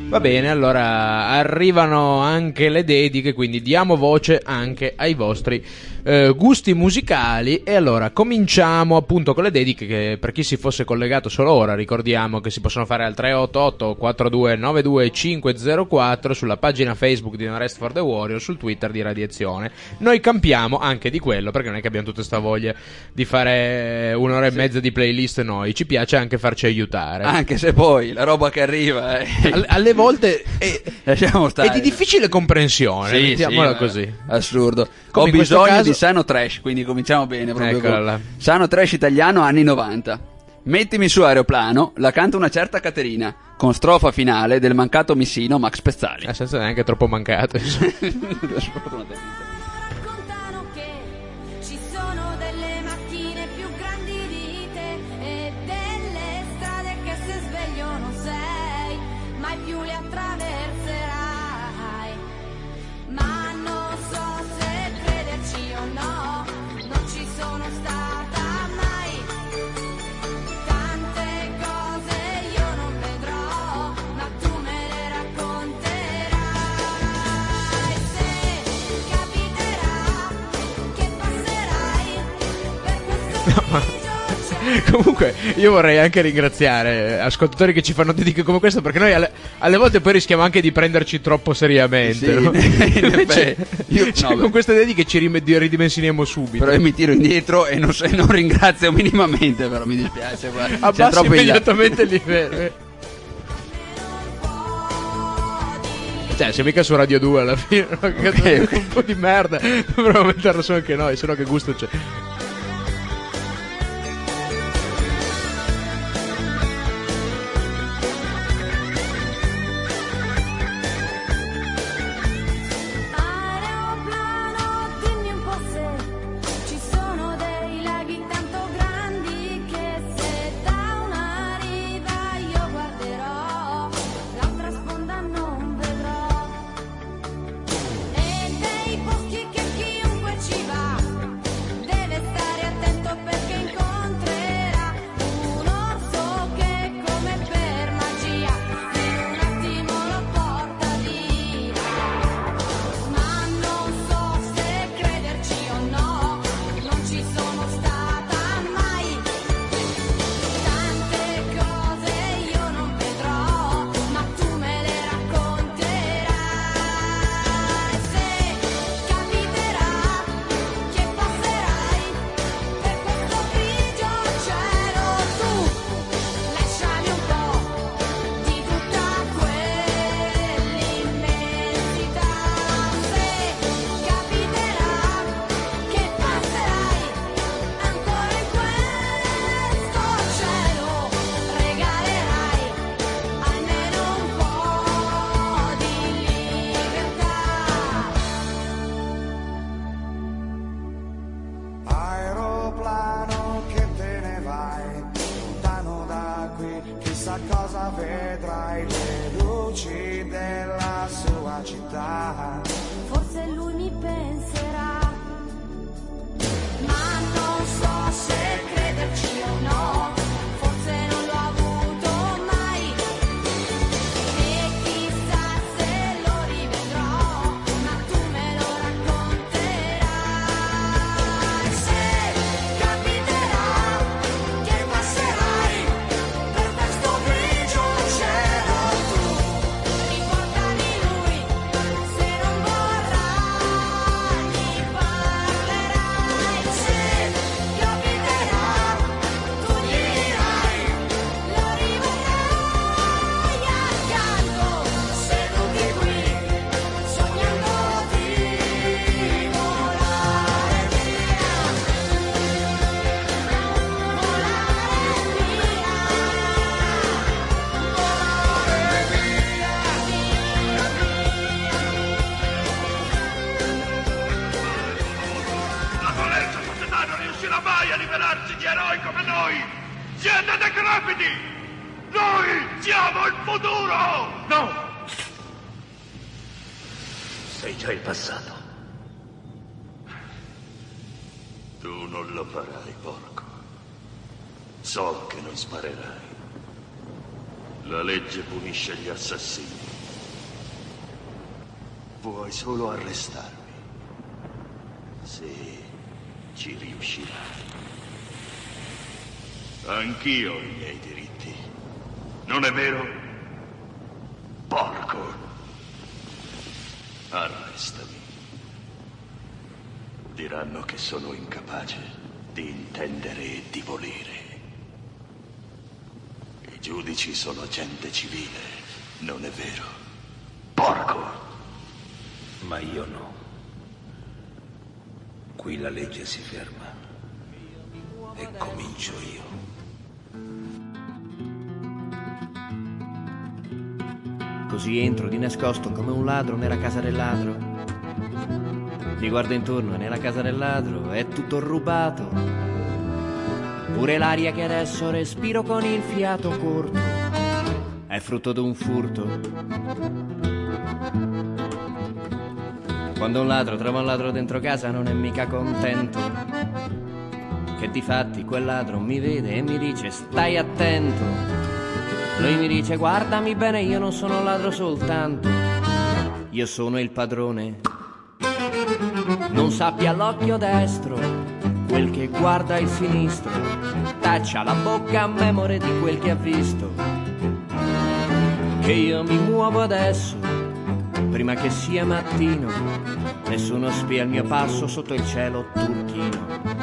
Va bene, allora arrivano anche le dediche, quindi diamo voce anche ai vostri eh, gusti musicali. E allora cominciamo appunto con le dediche, che per chi si fosse collegato solo ora ricordiamo che si possono fare al tre otto otto quattro due nove due cinque zero quattro, sulla pagina Facebook di No Rest for the Warrior, sul Twitter di Radiazione. Noi campiamo anche di quello, perché non è che abbiamo tutta sta voglia di fare un'ora e mezza di playlist noi, ci piace anche farci aiutare.
Anche se poi la roba che arriva è...
Alle, alle volte è,
lasciamo stare,
è di difficile comprensione,
sì,
mettiamola
sì,
così.
Assurdo.
Come
Ho
in questo
bisogno
caso...
di sano trash, quindi cominciamo bene proprio
Eccola
con...
là.
Sano trash italiano anni novanta. Mettimi su Aeroplano, la canta una certa Caterina, con strofa finale del mancato missino Max Pezzali.
Eh, senza neanche troppo mancato.
Sfortunatamente.
Comunque io vorrei anche ringraziare ascoltatori che ci fanno dediche come questa, perché noi alle, alle volte poi rischiamo anche di prenderci troppo seriamente,
sì,
no?
Invece, io,
cioè,
no,
con queste dediche ci rim- ridimensioniamo subito.
Però io mi tiro indietro e non, non ringrazio minimamente, però mi dispiace,
abbassi immediatamente il livello. Cioè, sei mica su Radio due alla fine, no? Okay, okay. Un po' di merda, dovremmo metterlo su anche noi, sennò che gusto c'è.
Cosa vedrai le luci della sua città? Forse lui mi penserà, ma non so se crederci o no. Forse non l'ho avuto mai e chissà se lo rivedrò, ma tu me lo racconterai. Se capiterà che passerai per questo grigio cielo, tu riportami lui, se non vorrai mi parlerai. Se capiterà tu dirai, lo rivedrai accanto, seduti qui, sognando di volare via, volare via, volare via,
La violenza società non riuscirà mai a liberarsi di eroi come noi! Siete decrepiti! Noi siamo il futuro! No! Sei già il passato. Tu non lo farai, porco. So che non sparerai. La legge punisce gli assassini.
Vuoi solo arrestarmi. Sì, ci riuscirai. Anch'io ho i miei diritti. Non è vero? Porco. Arrestami. Diranno che sono incapace di intendere e di volere. I giudici sono gente civile, non è vero? Porco.
Ma io no. Qui la legge si ferma. E comincio io.
Così entro di nascosto come un ladro nella casa del ladro. Mi guardo intorno e nella casa del ladro è tutto rubato. Pure l'aria che adesso respiro con il fiato corto è frutto d'un furto. Quando un ladro trova un ladro dentro casa non è mica contento, che difatti quel ladro mi vede e mi dice stai attento. Lui mi dice guardami bene, io non sono un ladro soltanto, io sono il padrone. Non sappia l'occhio destro quel che guarda il sinistro, taccia la bocca a memoria di quel che ha visto, che io mi muovo adesso prima che sia mattino, nessuno spia il mio passo sotto il cielo turchino.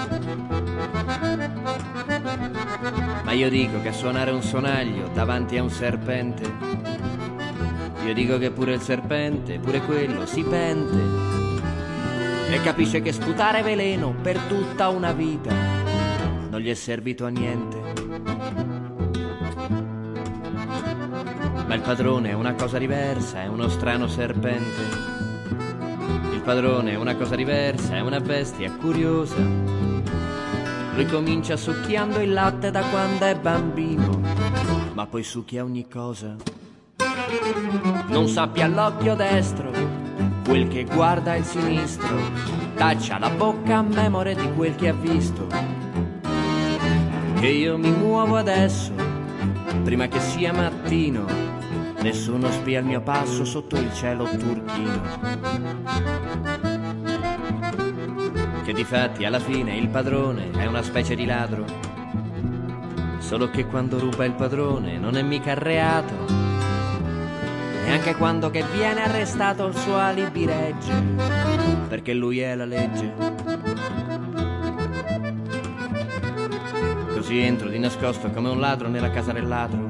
Ma io dico che suonare un sonaglio davanti a un serpente, io dico che pure il serpente, pure quello si pente e capisce che sputare veleno per tutta una vita non gli è servito a niente. Ma il padrone è una cosa diversa, è uno strano serpente. Il padrone è una cosa diversa, è una bestia curiosa. Lui comincia succhiando il latte da quando è bambino, ma poi succhia ogni cosa. Non sappia l'occhio destro quel che guarda il sinistro, taccia la bocca a memoria di quel che ha visto, che io mi muovo adesso prima che sia mattino, nessuno spia il mio passo sotto il cielo turchino. Che difatti alla fine il padrone è una specie di ladro, solo che quando ruba il padrone non è mica reato, e anche quando che viene arrestato il suo alibi regge, perché lui è la legge. Così entro di nascosto come un ladro nella casa del ladro,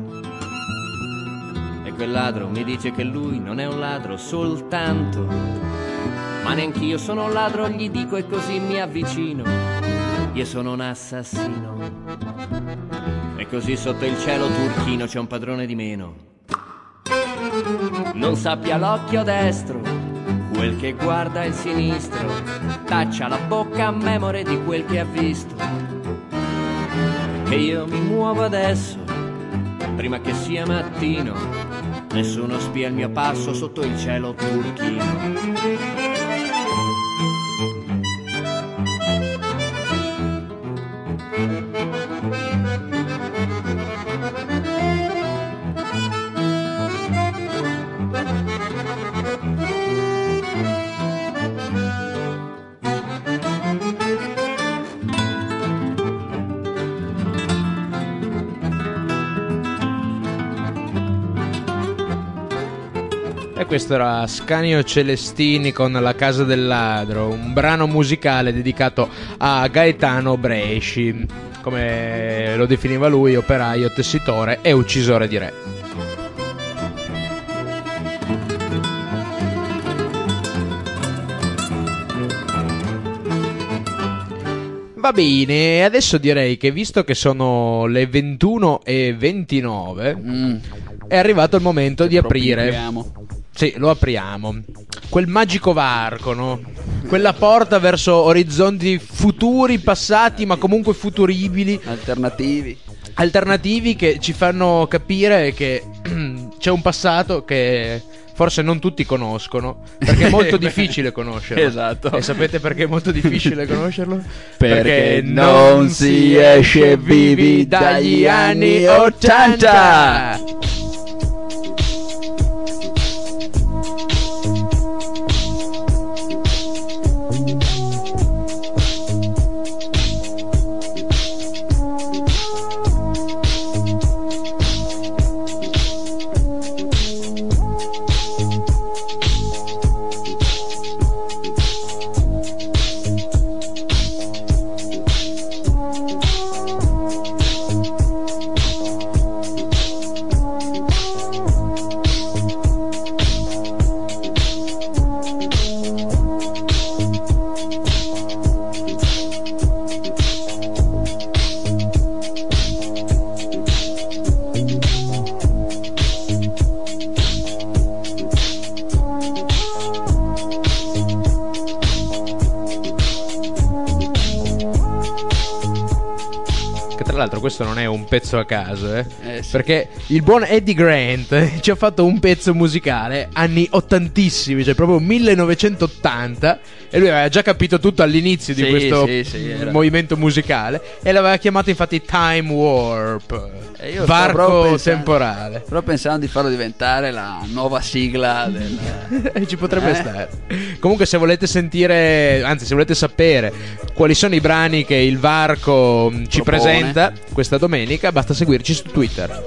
e quel ladro mi dice che lui non è un ladro soltanto, ma neanch'io sono un ladro, gli dico, e così mi avvicino. Io sono un assassino. E così sotto il cielo turchino c'è un padrone di meno. Non sappia l'occhio destro quel che guarda il sinistro, taccia la bocca a memoria di quel che ha visto, che io mi muovo adesso prima che sia mattino, nessuno spia il mio passo sotto il cielo turchino.
E questo era Scanio Celestini con La casa del ladro, un brano musicale dedicato a Gaetano Bresci, come lo definiva lui, operaio, tessitore e uccisore di re. Va bene, adesso direi che visto che sono le ventuno e ventinove mm. è arrivato il momento che di aprire. Sì, lo apriamo. Quel magico varco, no? Quella porta verso orizzonti futuri, passati, ma comunque futuribili.
Alternativi.
Alternativi che ci fanno capire che c'è un passato che forse non tutti conoscono, perché è molto difficile conoscerlo.
Esatto.
E sapete perché è molto difficile conoscerlo?
Perché, perché non si esce vivi dagli anni ottanta.
l'altro questo non è un pezzo a caso, eh?
Eh, sì.
Perché il buon Eddie Grant ci ha fatto un pezzo musicale anni ottantissimi, cioè proprio millenovecentottanta, e lui aveva già capito tutto all'inizio di
Sì,
questo
sì, sì, era-
movimento musicale, e l'aveva chiamato infatti Time Warp,
E io stavo proprio
varco
pensando-
temporale.
Però pensando di farlo diventare la nuova sigla del...
Ci potrebbe
Eh?
stare. Comunque, se volete sentire, anzi, se volete sapere quali sono i brani che il Varco mh, ci
Propone.
presenta questa domenica, basta seguirci su Twitter.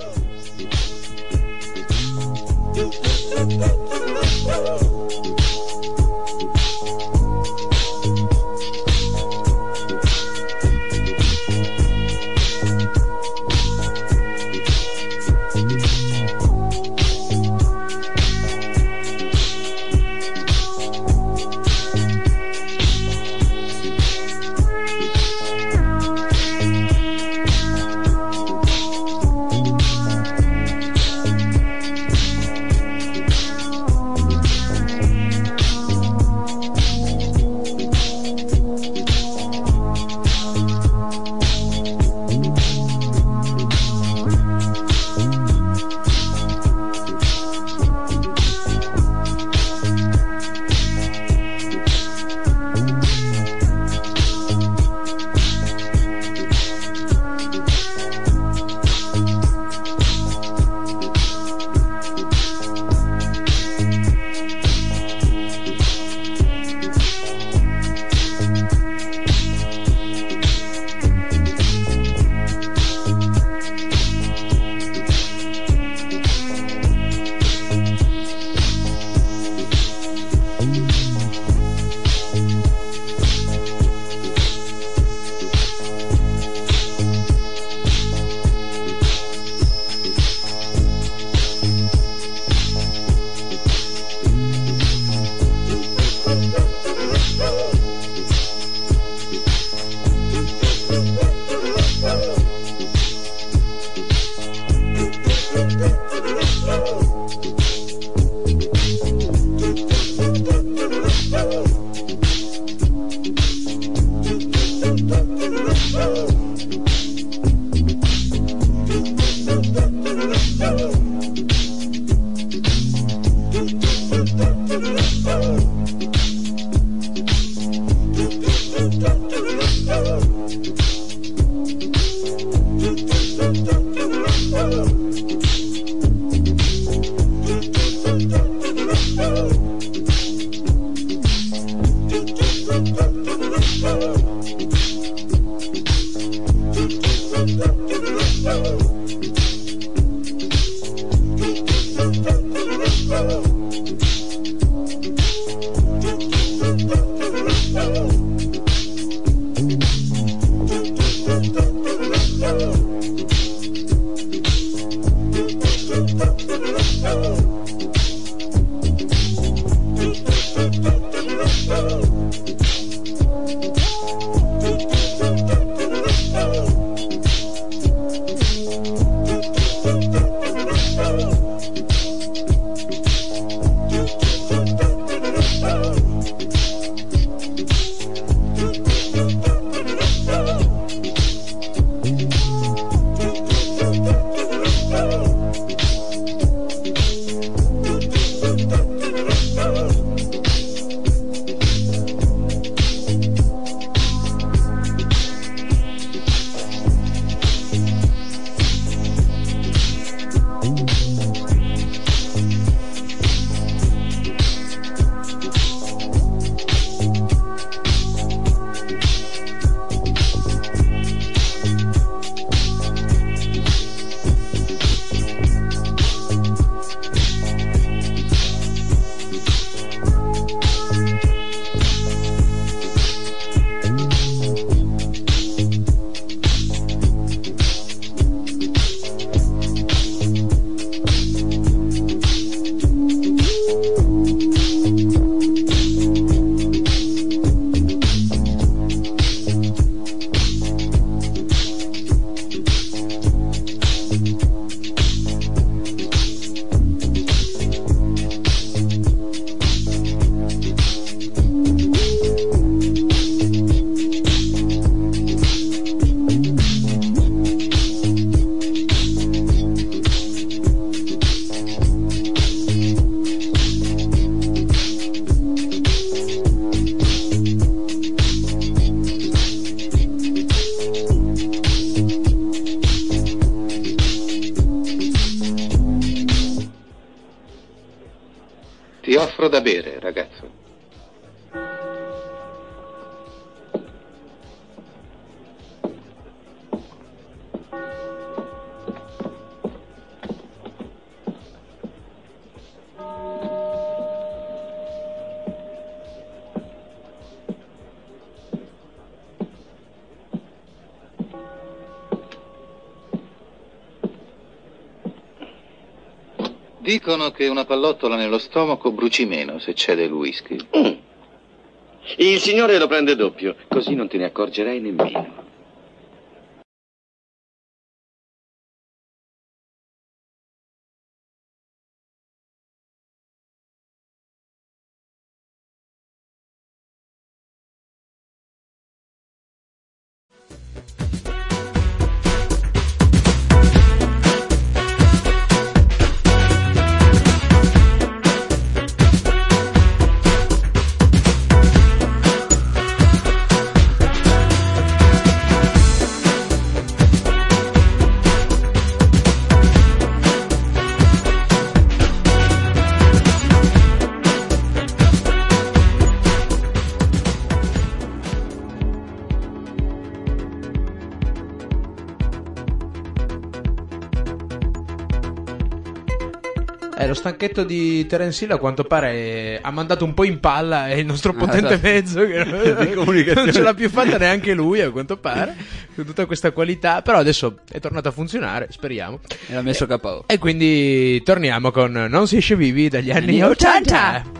Ti offro da bere, ragazzo. Dicono che una pallottola nello stomaco bruci meno se c'è del whisky.
Mm. Il signore lo prende doppio, così non te ne accorgerai nemmeno.
Eh, lo stanchetto di Terence Hill a quanto pare eh, ha mandato un po' in palla il nostro potente
Ah, esatto.
mezzo che
Di comunicazione.
non ce l'ha più fatta neanche lui a quanto pare, con tutta questa qualità, però adesso è tornato a funzionare, speriamo.
E l'ha messo K O.
E quindi torniamo con Non si esce vivi dagli anni ottanta.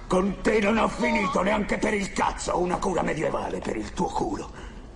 Con te non ho finito neanche per il cazzo. Una cura medievale per il tuo culo.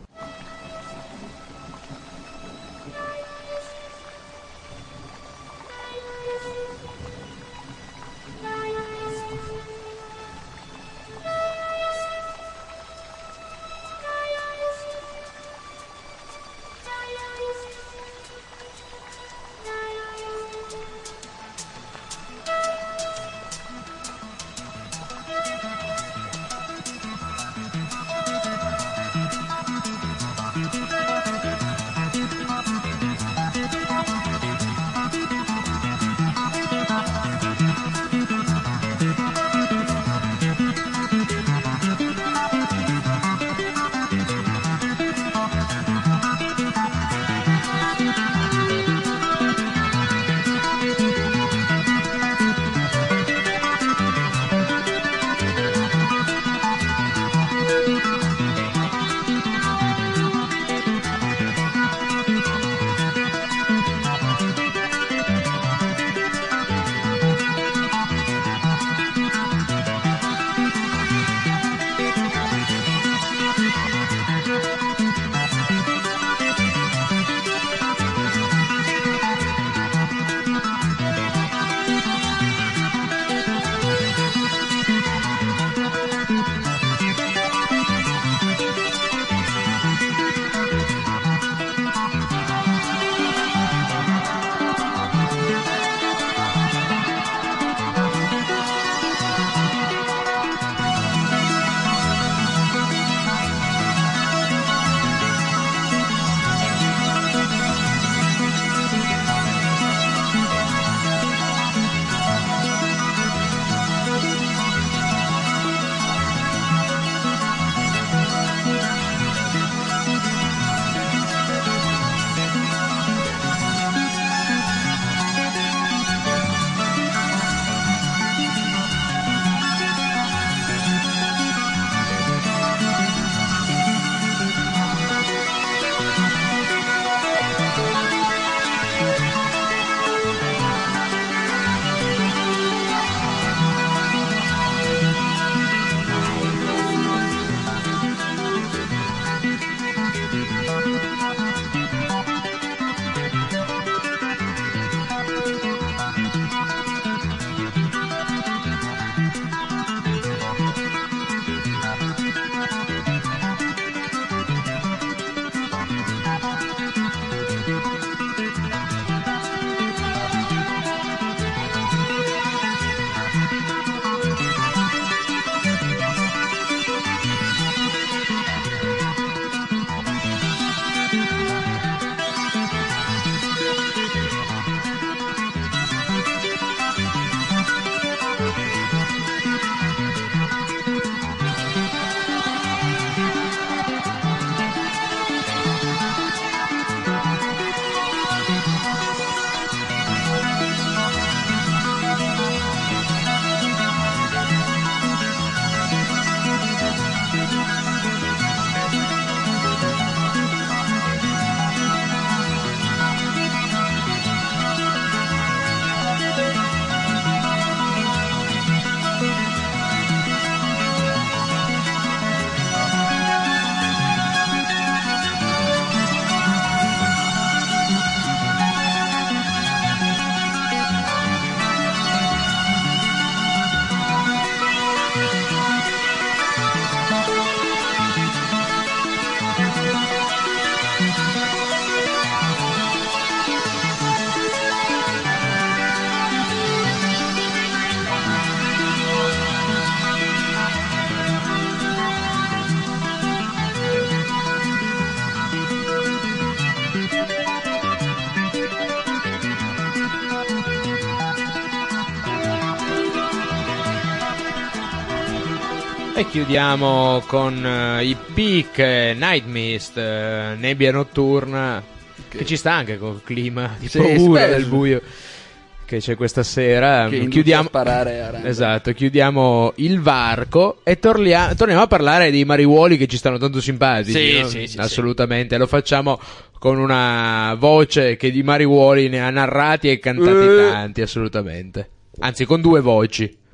E chiudiamo con uh, i Peak, eh, Night Mist, eh, nebbia notturna, che... che ci sta anche col clima di
sì,
paura
spero.
del buio che c'è questa sera.
Che
chiudiamo
a sparare a
esatto, chiudiamo il varco e torlia... torniamo a parlare dei mariuoli che ci stanno tanto simpatici.
Sì,
no?
sì, sì,
assolutamente, sì. Lo facciamo con una voce che di mariuoli ne ha narrati e cantati
uh.
tanti, assolutamente. Anzi, con due voci.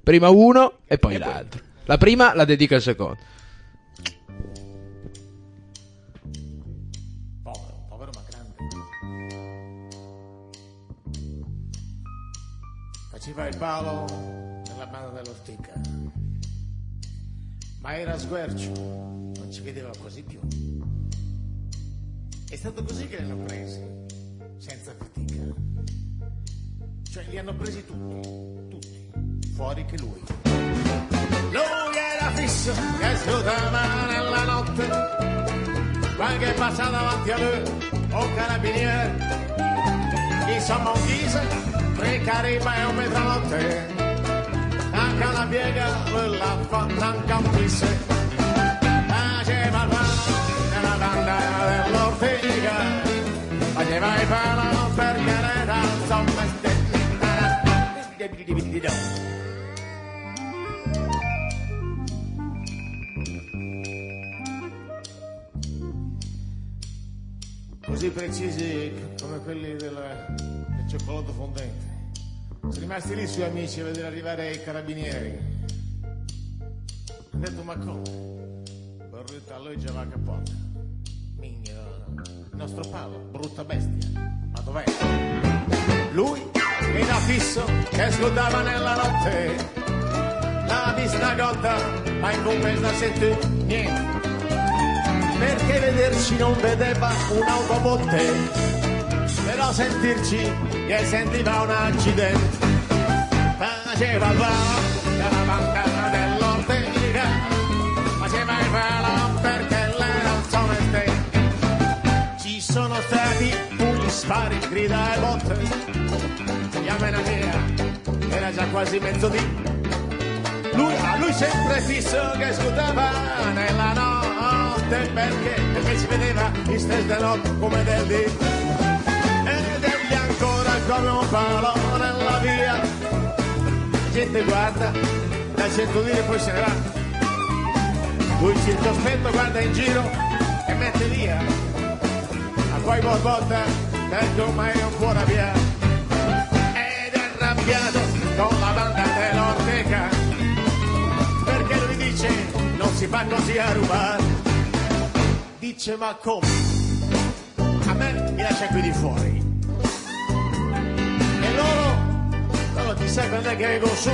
Prima uno e poi l'altro. La prima la dedica al secondo.
Povero, povero ma grande. Faceva il palo nella banda dell'ortica, ma era sguercio, non ci vedeva quasi più. È stato così che li hanno presi, senza fatica. Cioè li hanno presi tutti, tutti, fuori che lui. Lui era fisso, che scrutava nella notte, qualche passa davanti a lui, un carabiniere. Insomma un diesel, tre cariba e un metranotte, anche una piega, lui la fa anche un pisse. Faceva il palo nella banda dell'ortica, faceva il palo perché era insomma ste... Così precisi come quelli del, del cioccolato fondente. Sono rimasti lì i suoi amici a vedere arrivare i carabinieri. Ha detto ma come? Correte a lui già va capote. Migno, il nostro palo, brutta bestia. Ma dov'è? Lui era fisso che scudava nella notte, la vista gotta, ma in compensa sente niente. Perché vederci non vedeva un'autobotte, però sentirci che sentiva un accidente. Faceva il palo dalla banca dell'ortica, faceva il palo perché l'era un soneste. Ci sono stati pugni, spari, grida e botte. Chiamena mia, era già quasi mezzodì. Lui, a lui sempre fisso che scudava nella notte, perché, perché ci vedeva in stessa de notte come del dì. Ed egli ancora come un palo nella via. La gente guarda, da cento dire poi se ne va. Lui circospetto guarda in giro e mette via. A poi borbotta, perché ormai non può arrabbiare. Ed è arrabbiato con la banda dell'orteca, perché lui dice non si fa così a rubare. Dice ma come? A me mi lascia qui di fuori. E loro, loro chissà quando è che vengono su.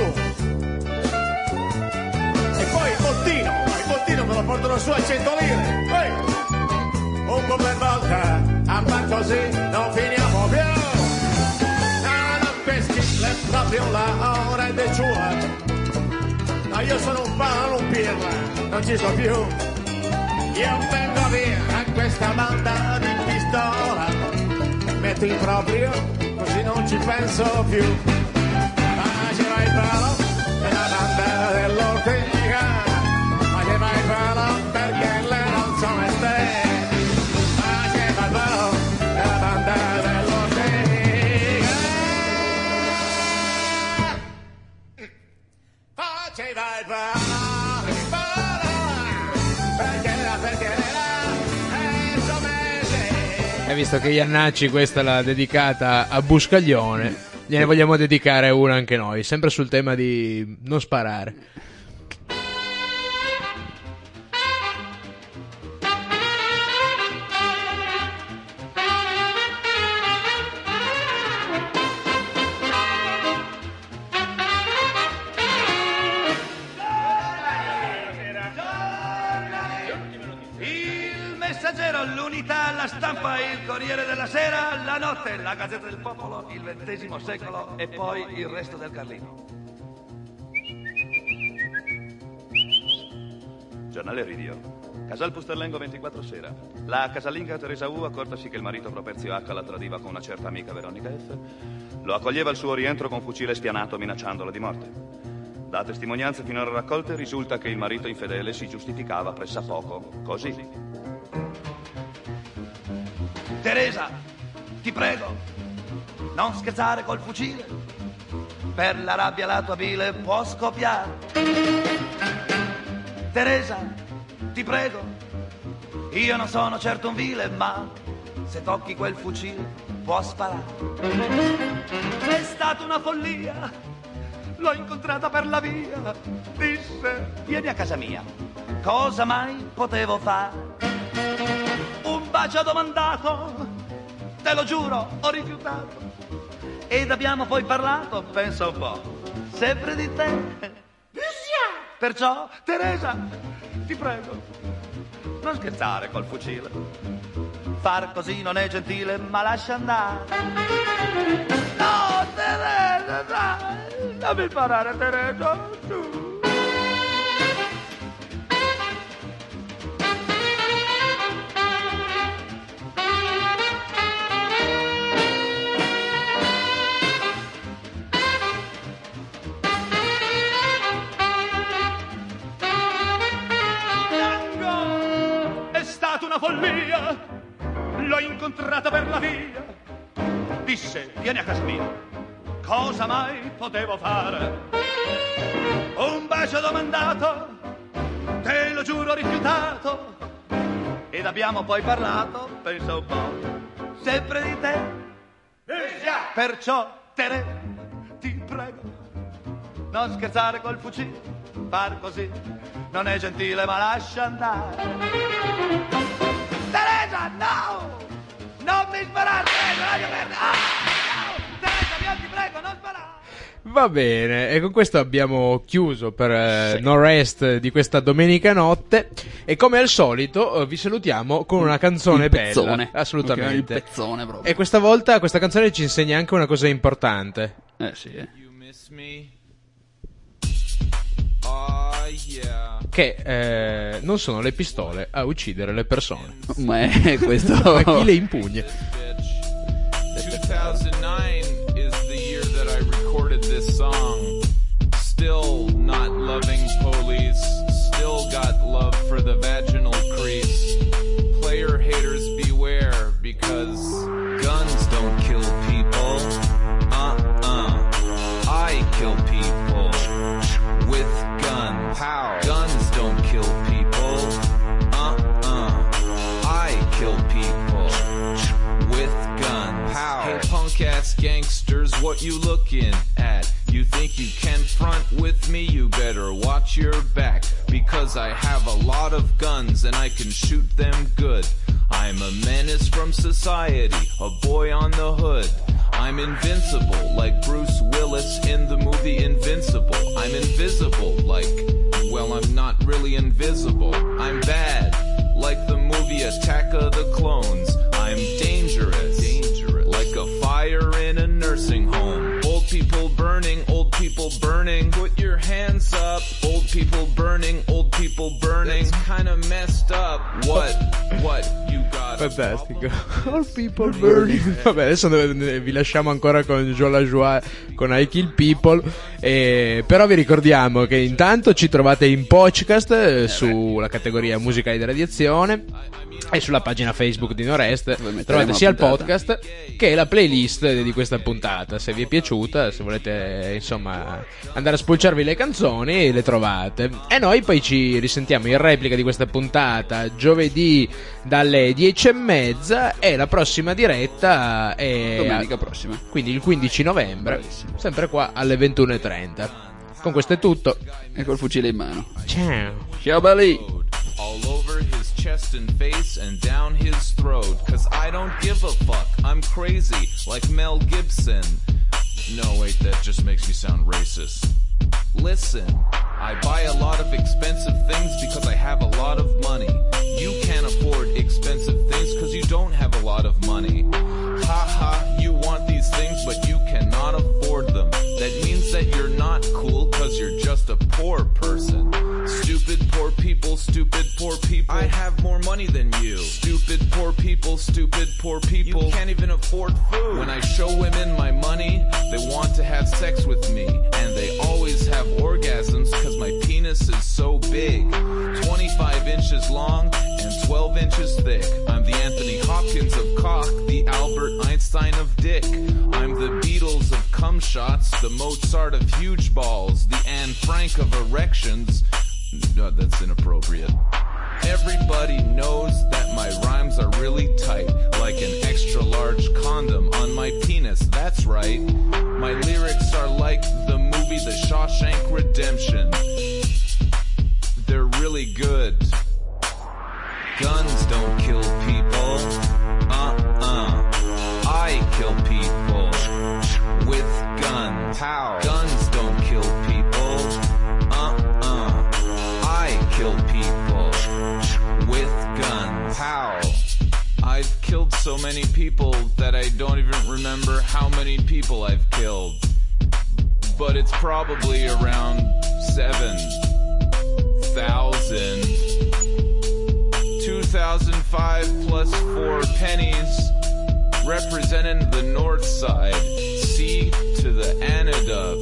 E poi il bottino, il bottino me lo portano su a cento lire. Poi, un po' per volta, a far così non finiamo più. Ah, no, questi è proprio la ora di giù. Ma io sono un palo, un pirla, non ci sto più. Io vengo via a questa banda di pistola, metto in proprio, così non ci penso più. Faceva il palo nella banda dell'orteca, faceva il palo perché le non sono ste. Faceva il palo nella banda dell'orteca, faceva il palo.
E visto che Iannacci questa l'ha dedicata a Buscaglione, gliene vogliamo dedicare una anche noi, sempre sul tema di non sparare.
L'Unità, la Stampa, il Corriere della Sera, la Notte, la Gazzetta del Popolo, il ventesimo secolo e poi il resto del Carlino. Giornale Radio. Casal Pusterlengo ventiquattro sera. La casalinga Teresa U, accortasi che il marito Properzio H la tradiva con una certa amica Veronica F, lo accoglieva al suo rientro con fucile spianato minacciandola di morte. Da testimonianze finora raccolte risulta che il marito infedele si giustificava pressappoco così. Teresa, ti prego, non scherzare col fucile, per la rabbia la tua bile può scoppiare. Teresa, ti prego, io non sono certo un vile, ma se tocchi quel fucile può sparare. È stata una follia, l'ho incontrata per la via. Disse, vieni a casa mia. Cosa mai potevo fare? Un bacio domandato, te lo giuro, ho rifiutato. Ed abbiamo poi parlato, pensa un po', sempre di te. Perciò, Teresa, ti prego, non scherzare col fucile. Far così non è gentile, ma lascia andare. No, Teresa, dai, non mi parare, Teresa, tu. Una follia, l'ho incontrata per la via. Disse, vieni a casa mia. Cosa mai potevo fare? Un bacio domandato, te lo giuro, ho rifiutato. Ed abbiamo poi parlato, pensa un po', sempre di te. Perciò, Tere, ti prego, non scherzare col fucile. Far così non è gentile, ma lascia andare. Teresa, no! Non mi sparare, Teresa, voglio perdere! Ah, no! Teresa, io ti prego, non sparare!
Va bene, e con questo abbiamo chiuso per eh, No Rest di questa domenica notte. E come al solito eh, vi salutiamo con una canzone
il pezzone.
bella. Assolutamente.
Il pezzone proprio.
E questa volta questa canzone ci insegna anche una cosa importante.
Eh sì, eh.
You miss me? Oh, yeah.
Che eh, non sono le pistole a uccidere le persone.
Ma è questo.
Ma chi le impugna?
two thousand nine is the year that I recorded this song. Still not loving police. Still got love for the vaginal crease. Player haters beware, because guns don't kill people. Uh-uh. I kill people with guns. How? Guns don't kill people. Uh-uh. I kill people with guns. How? Hey punk ass gangsters, what you looking at? You think you can front with me? You better watch your back, because I have a lot of guns and I can shoot them good. I'm a menace from society, a boy on the hood. I'm invincible, like Bruce Willis in the movie Invincible. I'm invisible, like, well, I'm not really invisible. I'm bad, like the movie Attack of the Clones. I'm dangerous, dangerous, like a fire in a nursing home. Old people burning, old people burning. Put your hands up. Old people burning, old people burning. That's kinda messed up. What, what, you got?
Fantastico. Old people burning. Vabbè, adesso vi lasciamo ancora con Joe LaJoie con I Kill People. Eh, però vi ricordiamo che intanto ci trovate in podcast eh, sulla categoria musicali di radiazione e sulla pagina Facebook di No Rest trovate sia il podcast che la playlist di questa puntata. Se vi è piaciuta, se volete insomma andare a spulciarvi le canzoni, le trovate. E noi poi ci risentiamo in replica di questa puntata giovedì dalle dieci e mezza, e la prossima diretta è
domenica prossima,
quindi il quindici novembre. Bravissimo. Sempre qua alle ventuno e trenta. Con questo è tutto,
e col fucile in mano.
Ciao.
Ciao belli.
All over his chest and face and down his throat. Cause I don't give a fuck, I'm crazy, like Mel Gibson. No, wait, that just makes me sound racist. Listen, I buy a lot of expensive things because I have a lot of money. You can't afford expensive things cause you don't have a lot of money. Ha ha, you want these things but you cannot afford them. That means that you're not cool cause you're just a poor person. Stupid poor people, stupid poor people. I have more money than you. Stupid poor people, stupid poor people. You can't even afford food. When I show women my money, they want to have sex with me. And they always have orgasms cause my penis is so big. twenty-five inches long and twelve inches thick. I'm the Anthony Hopkins of cock, the Albert Einstein of dick. I'm the Beatles of cum shots, the Mozart of huge balls, the Anne Frank of erections. No, that's inappropriate. Everybody knows that my rhymes are really tight, like an extra large condom on my penis, that's right. My lyrics are like the movie The Shawshank Shawshank Redemption. They're really good. Guns don't kill people. Uh-uh. I kill people with guns. How? Guns don't kill people. Uh-uh. I kill people with guns. How? I've killed so many people that I don't even remember how many people I've killed. But it's probably around seven thousand. two thousand five plus four pennies representing the north side. C to the Anadub.